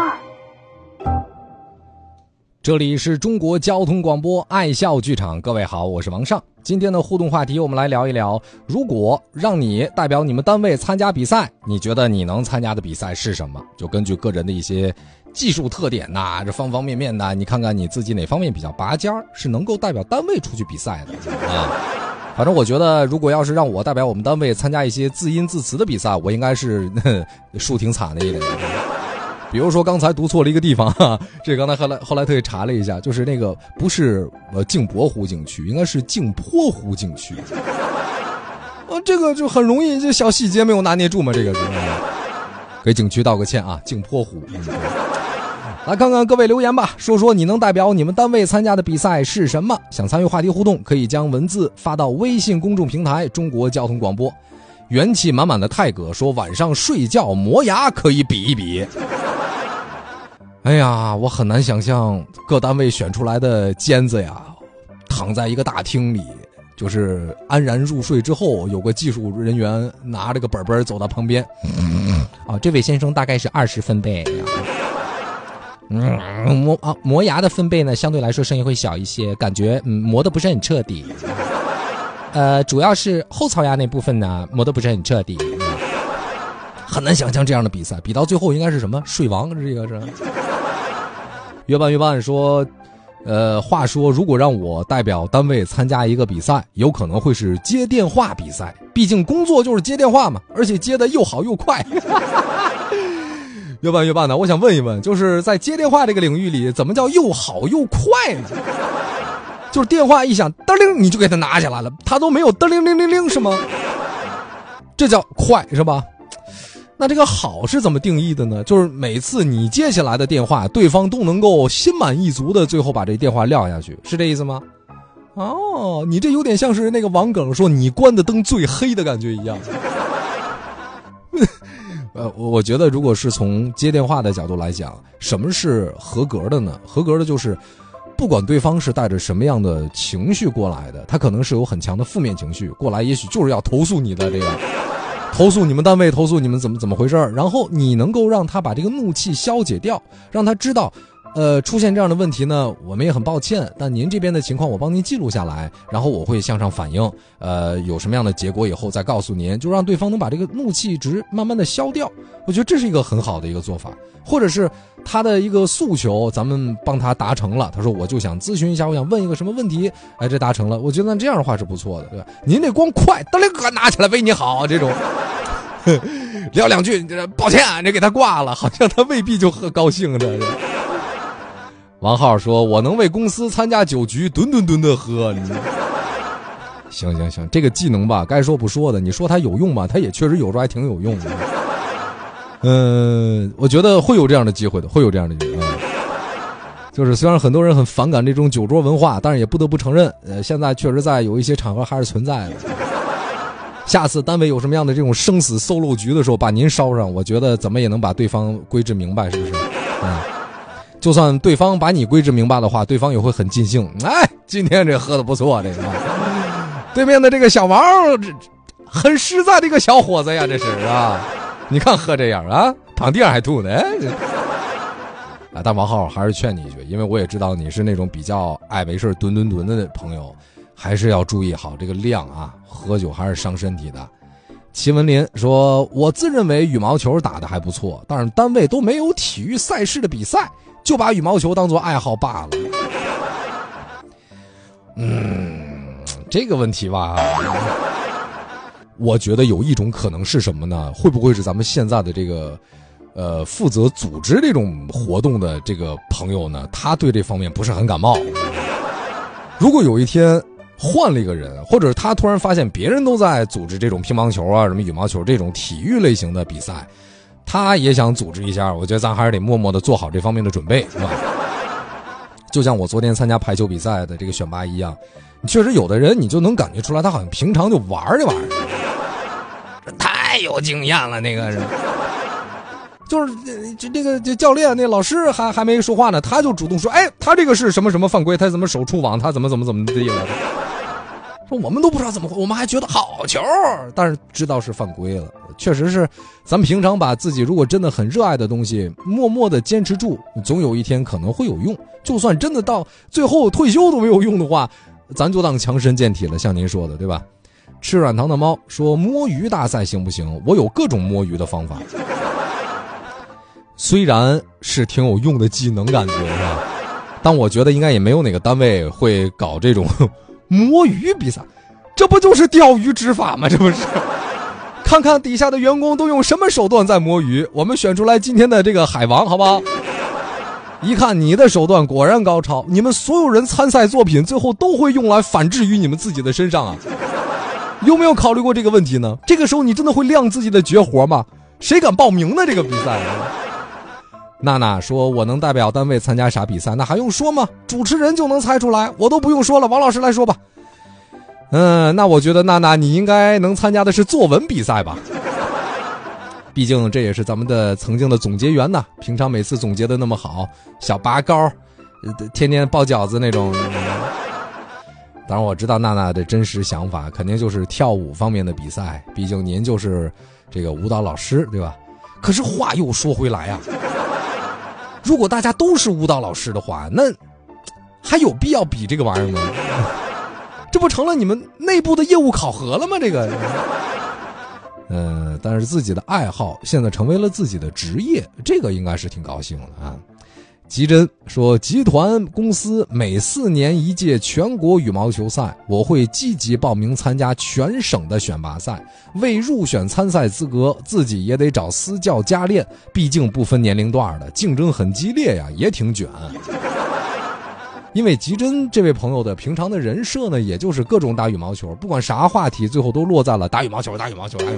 这里是中国交通广播爱笑剧场，各位好，我是王尚。今天的互动话题，我们来聊一聊，如果让你代表你们单位参加比赛，你觉得你能参加的比赛是什么？就根据个人的一些技术特点呐，这方方面面呐，你看看你自己哪方面比较拔尖，是能够代表单位出去比赛的啊。反正我觉得，如果要是让我代表我们单位参加一些字音字词的比赛，我应该是输挺惨的一点。比如说刚才读错了一个地方哈，这刚才后来特意查了一下，就是那个不是镜泊湖景区，应该是镜泊湖景区。这个就很容易，这小细节没有拿捏住嘛，这个是给景区道个歉啊，镜泊湖。来看看各位留言吧，说说你能代表你们单位参加的比赛是什么？想参与话题互动，可以将文字发到微信公众平台中国交通广播。元气满满的泰哥说，晚上睡觉磨牙可以比一比。哎呀，我很难想象各单位选出来的尖子呀，躺在一个大厅里，就是安然入睡之后，有个技术人员拿着个本本走到旁边，这位先生大概是20分贝。磨牙的分贝呢，相对来说声音会小一些，感觉磨得不是很彻底。主要是后槽牙那部分呢，磨得不是很彻底。很难想象这样的比赛，比到最后应该是什么睡王，这个是。约伴说，话说如果让我代表单位参加一个比赛，有可能会是接电话比赛，毕竟工作就是接电话嘛，而且接的又好又快。约伴呢，我想问一问，就是在接电话这个领域里，怎么叫又好又快呢？就是电话一响，噔铃你就给它拿下来了，它都没有噔铃铃铃铃是吗？这叫快是吧？那这个好是怎么定义的呢？就是每次你接下来的电话，对方都能够心满意足的最后把这电话撂下去，是这意思吗？哦，你这有点像是那个王耿说你关的灯最黑的感觉一样。我觉得如果是从接电话的角度来讲，什么是合格的呢？合格的就是不管对方是带着什么样的情绪过来的，他可能是有很强的负面情绪过来，也许就是要投诉你的这个，投诉你们单位，投诉你们怎么回事，然后你能够让他把这个怒气消解掉，让他知道出现这样的问题呢，我们也很抱歉，但您这边的情况我帮您记录下来，然后我会向上反映，有什么样的结果以后再告诉您，就让对方能把这个怒气值慢慢的消掉。我觉得这是一个很好的一个做法，或者是他的一个诉求，咱们帮他达成了，他说我就想咨询一下，我想问一个什么问题，这达成了，我觉得这样的话是不错的，对吧？您这光快，得嘞哥拿起来为你好这种。聊两句，抱歉，这给他挂了，好像他未必就很高兴这。王浩说：“我能为公司参加酒局，吨吨吨的喝。”行，这个技能吧，该说不说的。你说它有用吧，它也确实有时候还挺有用的。我觉得会有这样的机会的，会有这样的机会。就是虽然很多人很反感这种酒桌文化，但是也不得不承认，现在确实在有一些场合还是存在的。下次单位有什么样的这种生死搜漏局的时候，把您捎上，我觉得怎么也能把对方归置明白，是不是？就算对方把你归置明白的话，对方也会很尽兴。今天这喝的不错，这个对面的这个小王，很实在的一个小伙子呀，这是啊，你看喝这样啊，躺地上还吐呢。但王浩还是劝你一句，因为我也知道你是那种比较爱没事吨吨吨的朋友，还是要注意好这个量啊，喝酒还是伤身体的。齐文林说：“我自认为羽毛球打得还不错，但是单位都没有体育赛事的比赛，就把羽毛球当作爱好罢了。”这个问题吧，我觉得有一种可能是什么呢？会不会是咱们现在的这个负责组织这种活动的这个朋友呢？他对这方面不是很感冒。如果有一天换了一个人，或者他突然发现别人都在组织这种乒乓球啊、什么羽毛球这种体育类型的比赛，他也想组织一下，我觉得咱还是得默默的做好这方面的准备，是吧？就像我昨天参加排球比赛的这个选拔一样，确实有的人你就能感觉出来，他好像平常就玩这玩意儿，太有经验了那个人。 就是这个教练那老师还没说话呢，他就主动说，哎，他这个是什么什么犯规，他怎么手触网，他怎么地了。说我们都不知道怎么，我们还觉得好球，但是知道是犯规了。确实是，咱们平常把自己如果真的很热爱的东西，默默的坚持住，总有一天可能会有用。就算真的到最后退休都没有用的话，咱就当强身健体了，像您说的，对吧？吃软糖的猫说摸鱼大赛行不行？我有各种摸鱼的方法。虽然是挺有用的技能感觉是吧？但我觉得应该也没有哪个单位会搞这种摸鱼比赛，这不就是钓鱼执法吗？这不是？看看底下的员工都用什么手段在摸鱼，我们选出来今天的这个海王好不好？一看你的手段果然高超，你们所有人参赛作品最后都会用来反制于你们自己的身上啊！有没有考虑过这个问题呢？这个时候你真的会亮自己的绝活吗？谁敢报名呢？这个比赛娜娜说我能代表单位参加啥比赛，那还用说吗？主持人就能猜出来，我都不用说了，王老师来说吧。那我觉得娜娜你应该能参加的是作文比赛吧，毕竟这也是咱们的曾经的总结员呐，平常每次总结的那么好，小拔高天天包饺子那种。当然我知道娜娜的真实想法肯定就是跳舞方面的比赛，毕竟您就是这个舞蹈老师对吧？可是话又说回来啊，如果大家都是舞蹈老师的话，那还有必要比这个玩意儿吗？这不成了你们内部的业务考核了吗？这个，但是自己的爱好现在成为了自己的职业，这个应该是挺高兴的啊。吉珍说，集团公司每4年1届全国羽毛球赛，我会积极报名参加全省的选拔赛，为入选参赛资格，自己也得找私教加练，毕竟不分年龄段的，竞争很激烈呀，也挺卷。因为吉珍这位朋友的平常的人设呢，也就是各种打羽毛球，不管啥话题，最后都落在了打羽毛球。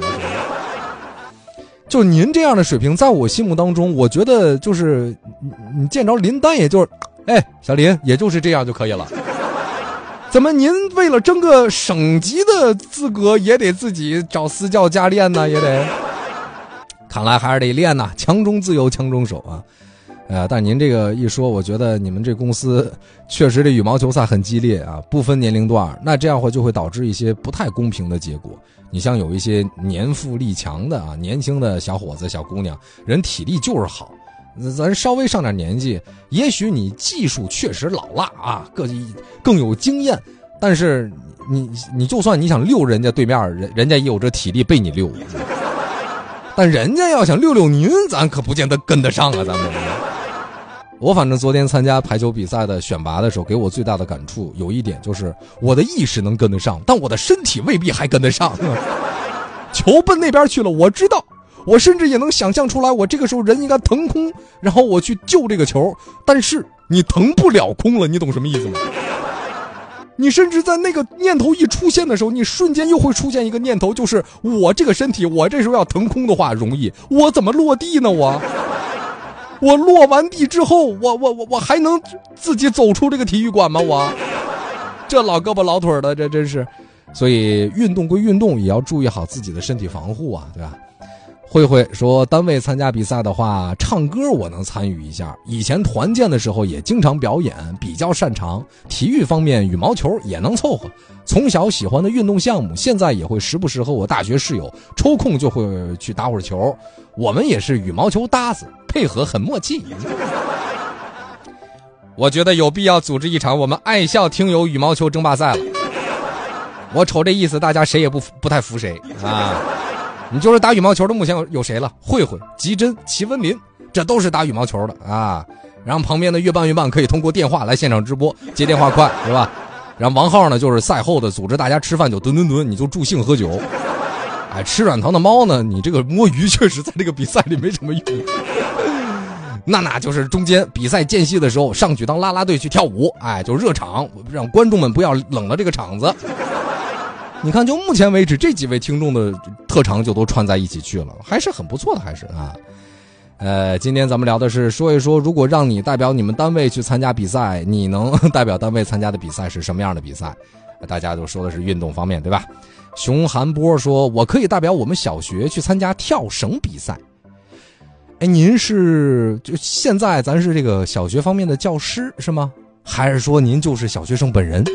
就您这样的水平，在我心目当中，我觉得就是你见着林丹，也就是，哎，小林，也就是这样就可以了。怎么您为了争个省级的资格，也得自己找私教加练呢？也得，看来还是得练呐，强中自有强中手啊。但您这个一说，我觉得你们这公司确实这羽毛球赛很激烈啊，不分年龄段，那这样会就会导致一些不太公平的结果。你像有一些年富力强的啊，年轻的小伙子小姑娘，人体力就是好，咱稍微上点年纪，也许你技术确实老辣啊，更有经验，但是你就算你想溜人家对面，人家也有这体力被你溜，但人家要想溜您，咱可不见得跟得上啊，咱们。我反正昨天参加排球比赛的选拔的时候，给我最大的感触有一点，就是我的意识能跟得上，但我的身体未必还跟得上。球奔那边去了，我知道，我甚至也能想象出来，我这个时候人应该腾空，然后我去救这个球，但是你腾不了空了，你懂什么意思吗？你甚至在那个念头一出现的时候，你瞬间又会出现一个念头，就是我这个身体，我这时候要腾空的话容易，我怎么落地呢？我落完地之后，我还能自己走出这个体育馆吗？这老胳膊老腿的，这真是。所以运动归运动，也要注意好自己的身体防护啊，对吧？慧慧说，单位参加比赛的话，唱歌我能参与一下，以前团建的时候也经常表演，比较擅长。体育方面，羽毛球也能凑合。从小喜欢的运动项目，现在也会时不时和我大学室友抽空就会去打会儿球，我们也是羽毛球搭子，配合很默契。我觉得有必要组织一场我们爱校听友羽毛球争霸赛了。我瞅这意思，大家谁也不太服谁啊。你就是打羽毛球的，目前有谁了？慧慧、吉珍、齐文林，这都是打羽毛球的啊。然后旁边的越办可以通过电话来现场直播，接电话快，对吧？然后王浩呢，就是赛后的组织大家吃饭就吨，你就助兴喝酒。哎，吃软糖的猫呢，你这个摸鱼确实在这个比赛里没什么用。那就是中间比赛间隙的时候上去当啦啦队去跳舞，哎，就热场，让观众们不要冷了这个场子。你看，就目前为止，这几位听众的特长就都串在一起去了，还是很不错的，还是啊。今天咱们聊的是说一说，如果让你代表你们单位去参加比赛，你能代表单位参加的比赛是什么样的比赛？大家都说的是运动方面，对吧？熊寒波说，我可以代表我们小学去参加跳绳比赛。 哎，您是就现在咱是这个小学方面的教师是吗？还是说您就是小学生本人？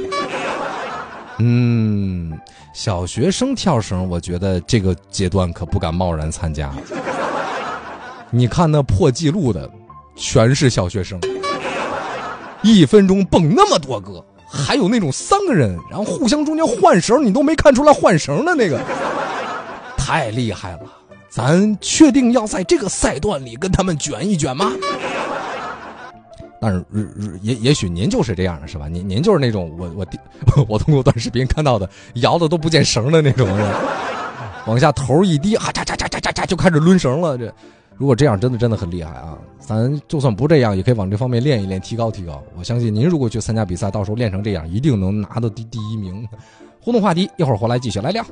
小学生跳绳，我觉得这个阶段可不敢贸然参加。你看那破纪录的，全是小学生，1分钟蹦那么多个，还有那种3个人，然后互相中间换绳，你都没看出来换绳的那个，太厉害了。咱确定要在这个赛段里跟他们卷一卷吗？但是也许您就是这样的是吧？您就是那种我通过短视频看到的摇的都不见绳的那种人，往下头一低，就开始抡绳了。这如果这样真的很厉害啊！咱就算不这样，也可以往这方面练一练，提高。我相信您如果去参加比赛，到时候练成这样，一定能拿到第1名。互动话题一会儿回来继续来聊。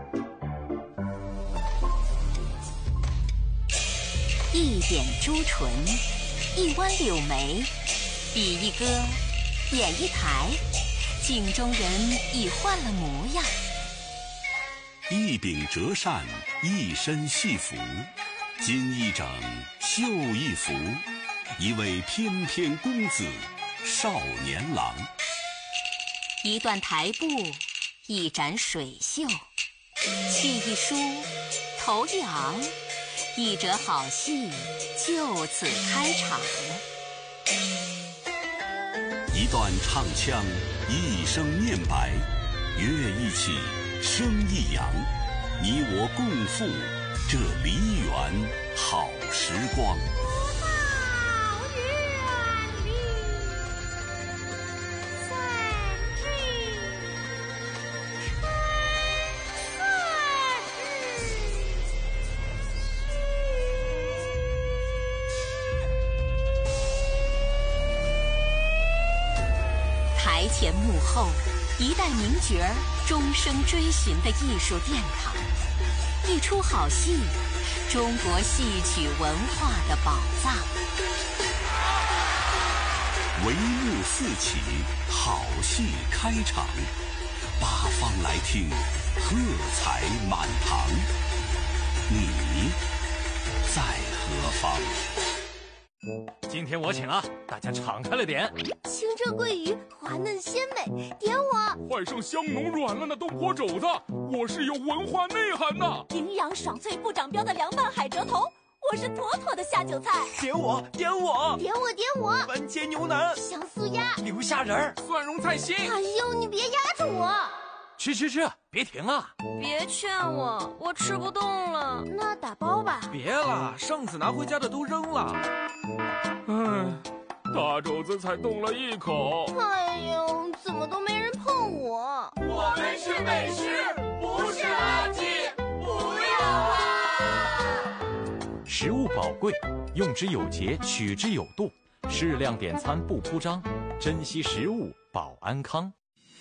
一点朱唇，一弯柳眉，比一歌，演一台，镜中人已换了模样。 一柄折扇，一身戏服，金一整，绣一幅，一位翩翩公子，少年郎。 一段台步，一展水袖，气一舒，头一昂，一折好戏就此开场。 一段唱腔，一声念白，乐一起，声一扬，你我共赴这梨园好时光。 台前幕后，一代名角儿终生追寻的艺术殿堂，一出好戏，中国戏曲文化的宝藏。 帷幕四起，好戏开场，八方来听，喝彩满堂。你在何方？ 今天我请啊，大家敞开了点。 清蒸桂鱼滑嫩鲜美，点我。 换上香浓软烂的东坡肘子，我是有文化内涵的。 营养爽脆不长膘的凉拌海蜇头，我是妥妥的下酒菜。 点我，点我， 点我，点我。 番茄牛腩， 香酥鸭， 牛虾仁，蒜蓉菜心。 哎呦，你别压着我。 吃，别停啊！ 别劝我，我吃不动了。那打包吧。 别了，上次拿回家的都扔了。大肘子才动了一口。 哎呦，怎么都没人碰我？ 我们是美食，不是垃圾，不要啊！ 食物宝贵，用之有节，取之有度，适量点餐不铺张，珍惜食物保安康。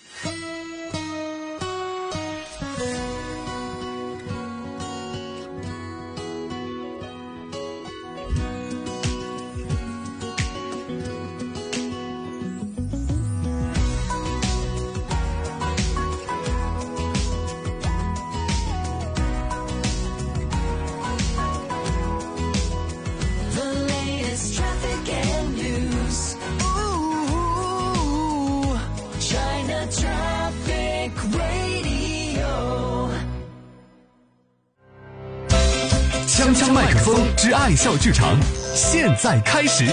锵锵麦克风之爱笑剧场，现在开始。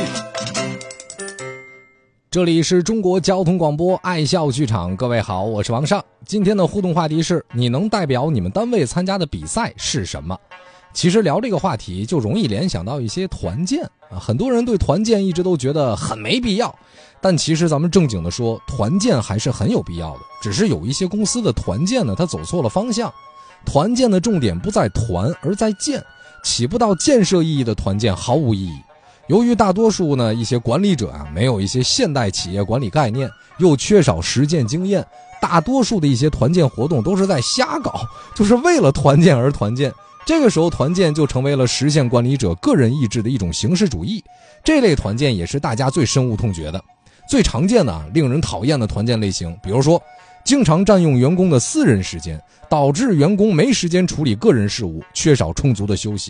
这里是中国交通广播爱笑剧场，各位好，我是王尚。今天的互动话题是：你能代表你们单位参加的比赛是什么？其实聊这个话题就容易联想到一些团建啊，很多人对团建一直都觉得很没必要，但其实咱们正经的说，团建还是很有必要的。只是有一些公司的团建呢，它走错了方向。团建的重点不在团，而在建，起不到建设意义的团建毫无意义。由于大多数呢一些管理者啊没有一些现代企业管理概念，又缺少实践经验，大多数的一些团建活动都是在瞎搞，就是为了团建而团建。这个时候团建就成为了实现管理者个人意志的一种形式主义。这类团建也是大家最深恶痛绝的。最常见的令人讨厌的团建类型，比如说经常占用员工的私人时间，导致员工没时间处理个人事务，缺少充足的休息，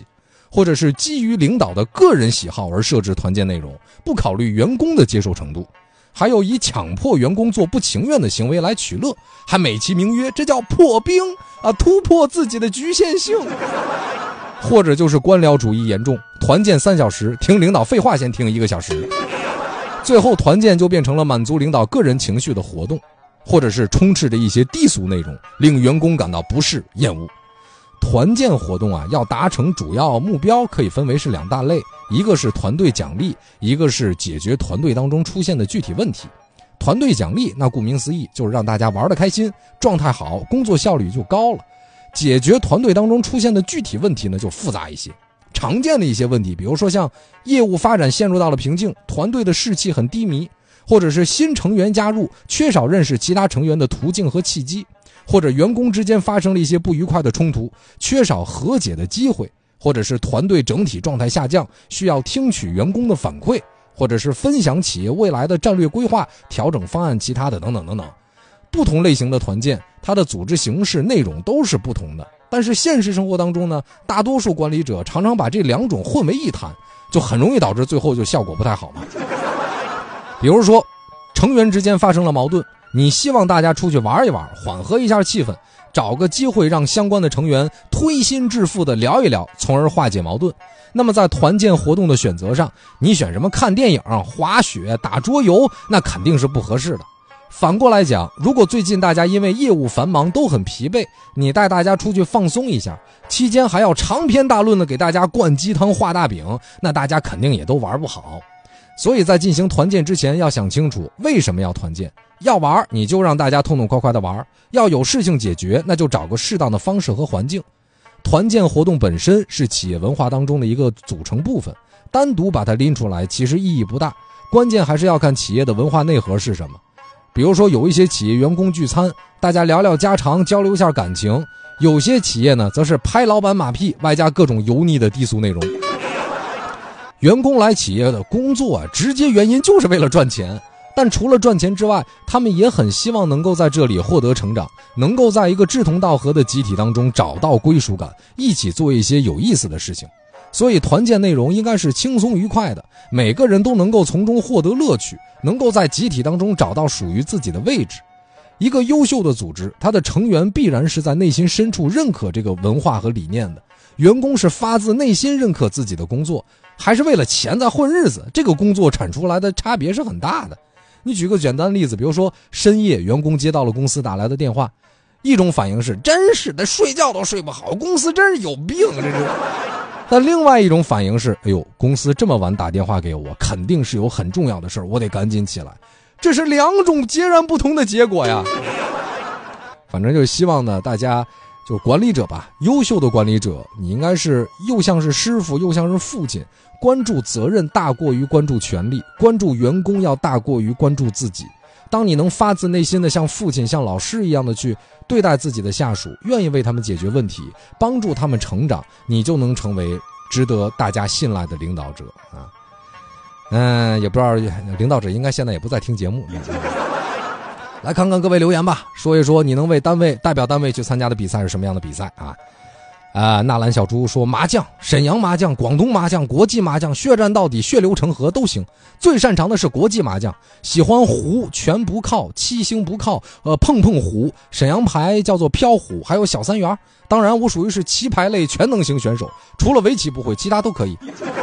或者是基于领导的个人喜好而设置团建内容，不考虑员工的接受程度，还有以强迫员工做不情愿的行为来取乐，还美其名曰这叫破冰啊，突破自己的局限性。或者就是官僚主义严重，团建3小时，听领导废话先听1个小时，最后团建就变成了满足领导个人情绪的活动，或者是充斥着一些低俗内容，令员工感到不适厌恶。团建活动啊，要达成主要目标可以分为是2大类，一个是团队奖励，一个是解决团队当中出现的具体问题。团队奖励那顾名思义就是让大家玩得开心，状态好，工作效率就高了。解决团队当中出现的具体问题呢，就复杂一些。常见的一些问题，比如说像业务发展陷入到了瓶颈，团队的士气很低迷，或者是新成员加入缺少认识其他成员的途径和契机，或者员工之间发生了一些不愉快的冲突，缺少和解的机会，或者是团队整体状态下降，需要听取员工的反馈，或者是分享企业未来的战略规划、调整方案，其他的等等等等。不同类型的团建，它的组织形式、内容都是不同的。但是现实生活当中呢，大多数管理者常常把这2种混为一谈，就很容易导致最后就效果不太好嘛。比如说，成员之间发生了矛盾，你希望大家出去玩一玩，缓和一下气氛，找个机会让相关的成员推心置腹地聊一聊，从而化解矛盾。那么在团建活动的选择上，你选什么看电影、滑雪、打桌游，那肯定是不合适的。反过来讲，如果最近大家因为业务繁忙都很疲惫，你带大家出去放松一下，期间还要长篇大论的给大家灌鸡汤画大饼，那大家肯定也都玩不好。所以在进行团建之前要想清楚为什么要团建，要玩你就让大家痛痛快快的玩，要有事情解决那就找个适当的方式和环境。团建活动本身是企业文化当中的一个组成部分，单独把它拎出来其实意义不大，关键还是要看企业的文化内核是什么。比如说有一些企业员工聚餐，大家聊聊家常，交流一下感情；有些企业呢则是拍老板马屁，外加各种油腻的低俗内容。员工来企业的工作啊，直接原因就是为了赚钱，但除了赚钱之外，他们也很希望能够在这里获得成长，能够在一个志同道合的集体当中找到归属感，一起做一些有意思的事情。所以团建内容应该是轻松愉快的，每个人都能够从中获得乐趣，能够在集体当中找到属于自己的位置。一个优秀的组织，它的成员必然是在内心深处认可这个文化和理念的，员工是发自内心认可自己的工作，还是为了钱在混日子，这个工作产出来的差别是很大的。你举个简单例子，比如说深夜员工接到了公司打来的电话，一种反应是真是的，睡觉都睡不好，公司真是有病这是。但另外一种反应是，哎呦，公司这么晚打电话给我，肯定是有很重要的事儿，我得赶紧起来。这是2种截然不同的结果呀。反正就希望呢，大家就管理者吧，优秀的管理者，你应该是又像是师傅，又像是父亲，关注责任大过于关注权力，关注员工要大过于关注自己。当你能发自内心的像父亲、像老师一样的去对待自己的下属，愿意为他们解决问题，帮助他们成长，你就能成为值得大家信赖的领导者啊。也不知道领导者应该现在也不在听节目。来看看各位留言吧，说一说你能为单位代表单位去参加的比赛是什么样的比赛啊？纳兰小猪说麻将，沈阳麻将、广东麻将、国际麻将，血战到底，血流成河都行。最擅长的是国际麻将，喜欢胡、全不靠、七星不靠、碰碰胡，沈阳牌叫做飘虎，还有小三元。当然我属于是棋牌类全能型选手，除了围棋不会，其他都可以。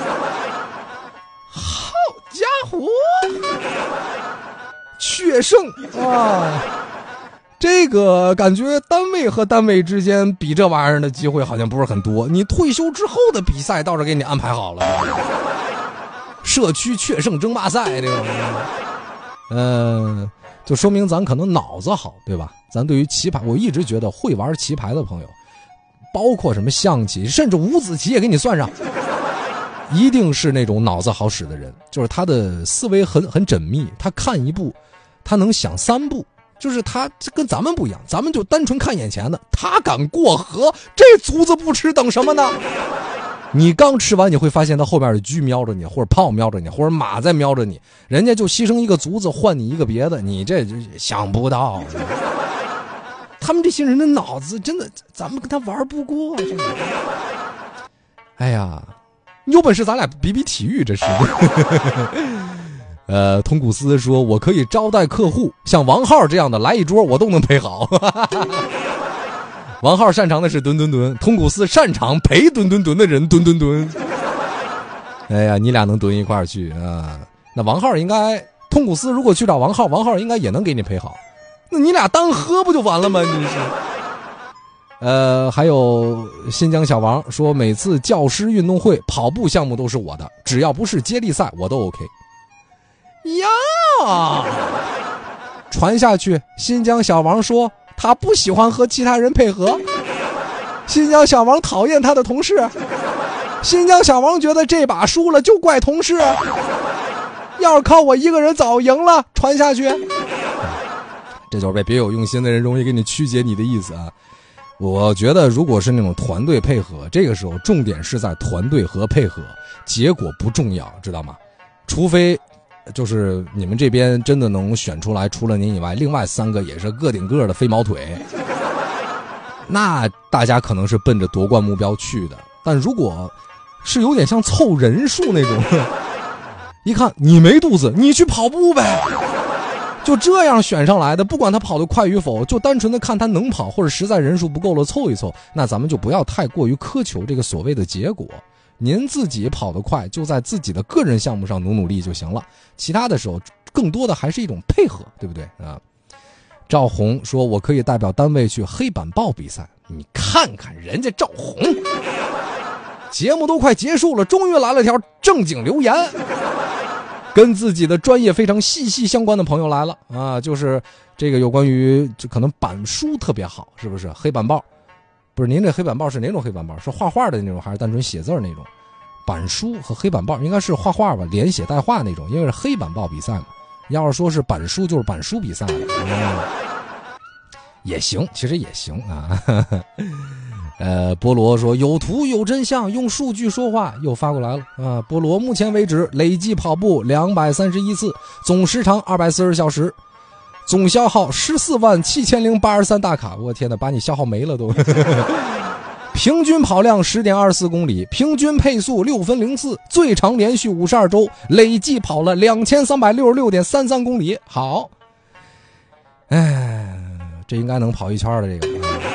好家伙，血胜啊！这个感觉单位和单位之间比这玩意儿的机会好像不是很多，你退休之后的比赛倒是给你安排好了。社区确胜争霸赛这个，就说明咱可能脑子好，对吧？咱对于棋牌，我一直觉得会玩棋牌的朋友，包括什么象棋，甚至五子棋也给你算上，一定是那种脑子好使的人，就是他的思维很缜密，他看一步他能想3步，就是他跟咱们不一样，咱们就单纯看眼前的，他敢过河，这竹子不吃等什么呢？你刚吃完你会发现他后边的车瞄着你，或者炮瞄着你，或者马在瞄着你，人家就牺牲一个竹子换你一个别的，你这就想不到。他们这些人的脑子真的咱们跟他玩不过，真的。 哎呀，有本事咱俩比比体育，这是。通古斯说，我可以招待客户，像王浩这样的来一桌我都能陪好。王浩擅长的是蹲蹲蹲，通古斯擅长陪蹲蹲蹲的人蹲蹲蹲。哎呀，你俩能蹲一块儿去啊？那王浩应该，通古斯如果去找王浩，王浩应该也能给你陪好。那你俩单喝不就完了吗？你是。还有新疆小王说，每次教师运动会跑步项目都是我的，只要不是接力赛我都 OK。呀，传下去。新疆小王说他不喜欢和其他人配合，新疆小王讨厌他的同事，新疆小王觉得这把输了就怪同事，要是靠我一个人早赢了。传下去。这就是被别有用心的人容易给你曲解你的意思啊。我觉得如果是那种团队配合，这个时候重点是在团队和配合，结果不重要，知道吗？除非就是你们这边真的能选出来，除了您以外另外3个也是个顶个的飞毛腿，那大家可能是奔着夺冠目标去的。但如果是有点像凑人数那种，一看你没肚子，你去跑步呗，就这样选上来的，不管他跑得快与否，就单纯的看他能跑，或者实在人数不够了凑一凑，那咱们就不要太过于苛求这个所谓的结果。您自己跑得快，就在自己的个人项目上努力就行了，其他的时候更多的还是一种配合，对不对啊？赵红说，我可以代表单位去黑板报比赛。你看看人家赵红，节目都快结束了，终于来了条正经留言，跟自己的专业非常息息相关的朋友来了啊，就是这个有关于就可能板书特别好，是不是？黑板报不是，您这黑板报是哪种黑板报？是画画的那种还是单纯写字那种？板书和黑板报应该是画画吧，连写带画那种，因为是黑板报比赛嘛。要是说是板书，就是板书比赛也行，其实也行啊。菠萝说，有图有真相，用数据说话，又发过来了啊。菠萝目前为止累计跑步231次，总时长240小时，总消耗147083大卡。我天哪，把你消耗没了都。平均跑量10.24公里，平均配速6分04，最长连续52周，累计跑了2366.33公里。好，这应该能跑一圈的这个。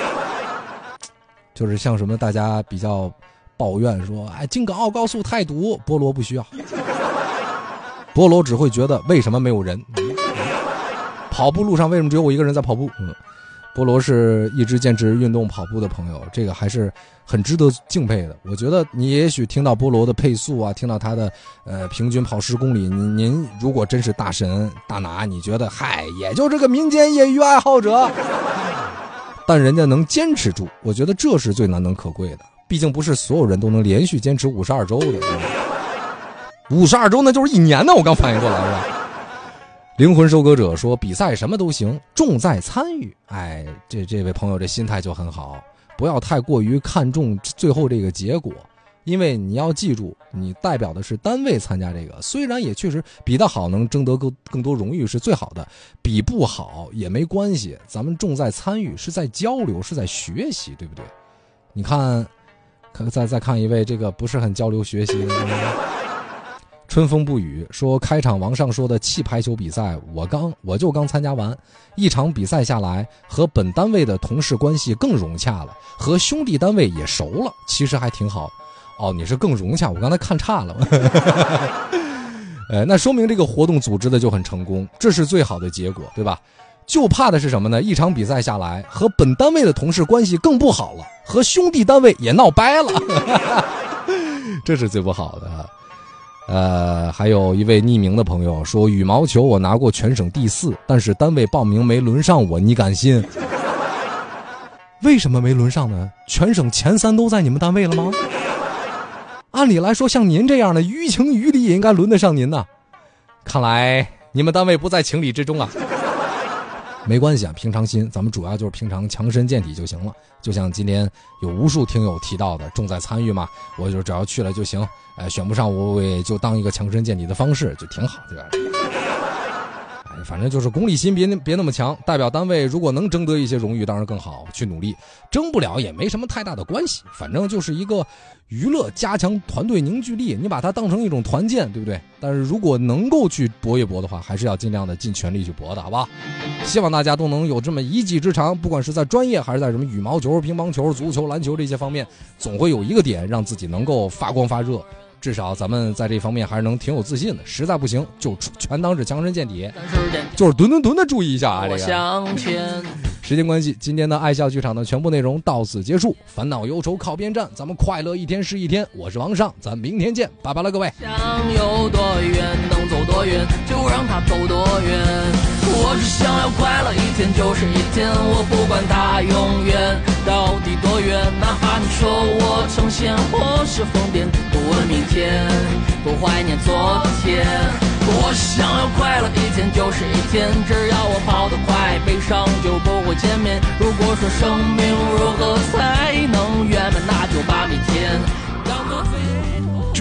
就是像什么大家比较抱怨说，京港澳高速太堵，菠萝不需要，菠萝只会觉得为什么没有人，跑步路上为什么只有我一个人在跑步。菠萝是一直坚持运动跑步的朋友，这个还是很值得敬佩的。我觉得你也许听到菠萝的配速啊，听到他的平均跑10公里，您如果真是大神大拿，你觉得也就这个民间业余爱好者，但人家能坚持住，我觉得这是最难能可贵的。毕竟不是所有人都能连续坚持52周的，52周那就是1年呢。我刚反应过来了。灵魂收割者说，比赛什么都行，重在参与。这位朋友这心态就很好，不要太过于看重最后这个结果，因为你要记住，你代表的是单位参加这个，虽然也确实比得好能争得更多荣誉是最好的，比不好也没关系，咱们重在参与，是在交流，是在学习，对不对？你看再看一位这个不是很交流学习的春风不语说，开场王上说的气排球比赛我就刚参加完，一场比赛下来，和本单位的同事关系更融洽了，和兄弟单位也熟了，其实还挺好。你是更融洽，我刚才看差了。那说明这个活动组织的就很成功，这是最好的结果，对吧？就怕的是什么呢？一场比赛下来，和本单位的同事关系更不好了，和兄弟单位也闹掰了。这是最不好的。还有一位匿名的朋友说，羽毛球我拿过全省第4，但是单位报名没轮上我，你敢信？为什么没轮上呢？全省前3都在你们单位了吗？按理来说像您这样的于情于理也应该轮得上您呢。看来你们单位不在情理之中啊。没关系啊，平常心，咱们主要就是平常强身健体就行了。就像今天有无数听友提到的，重在参与嘛，我就只要去了就行。选不上我也就当一个强身健体的方式，就挺好，对吧？ 反正就是功利心别那么强，代表单位如果能争得一些荣誉当然更好，去努力，争不了也没什么太大的关系，反正就是一个娱乐，加强团队凝聚力，你把它当成一种团建，对不对？但是如果能够去搏一搏的话，还是要尽量的尽全力去搏的，好吧？希望大家都能有这么一技之长，不管是在专业还是在什么羽毛球、乒乓球、足球、篮球这些方面，总会有一个点让自己能够发光发热，至少咱们在这方面还是能挺有自信的，实在不行就全当是强身健体，就是吨的注意一下啊！这个时间关系，今天的爱笑剧场的全部内容到此结束，烦恼忧愁靠边站，咱们快乐一天是一天，我是王尚，咱明天见，拜拜了各位。 想有多远能走多远，就让它走多远，我只想要快乐一天就是一天，我不管它永远到底多远，哪怕你说我成仙或是疯癫，不问明天，不怀念昨天，我想要快乐一天就是一天，只要我跑得快，悲伤就不会见面。如果说生命如何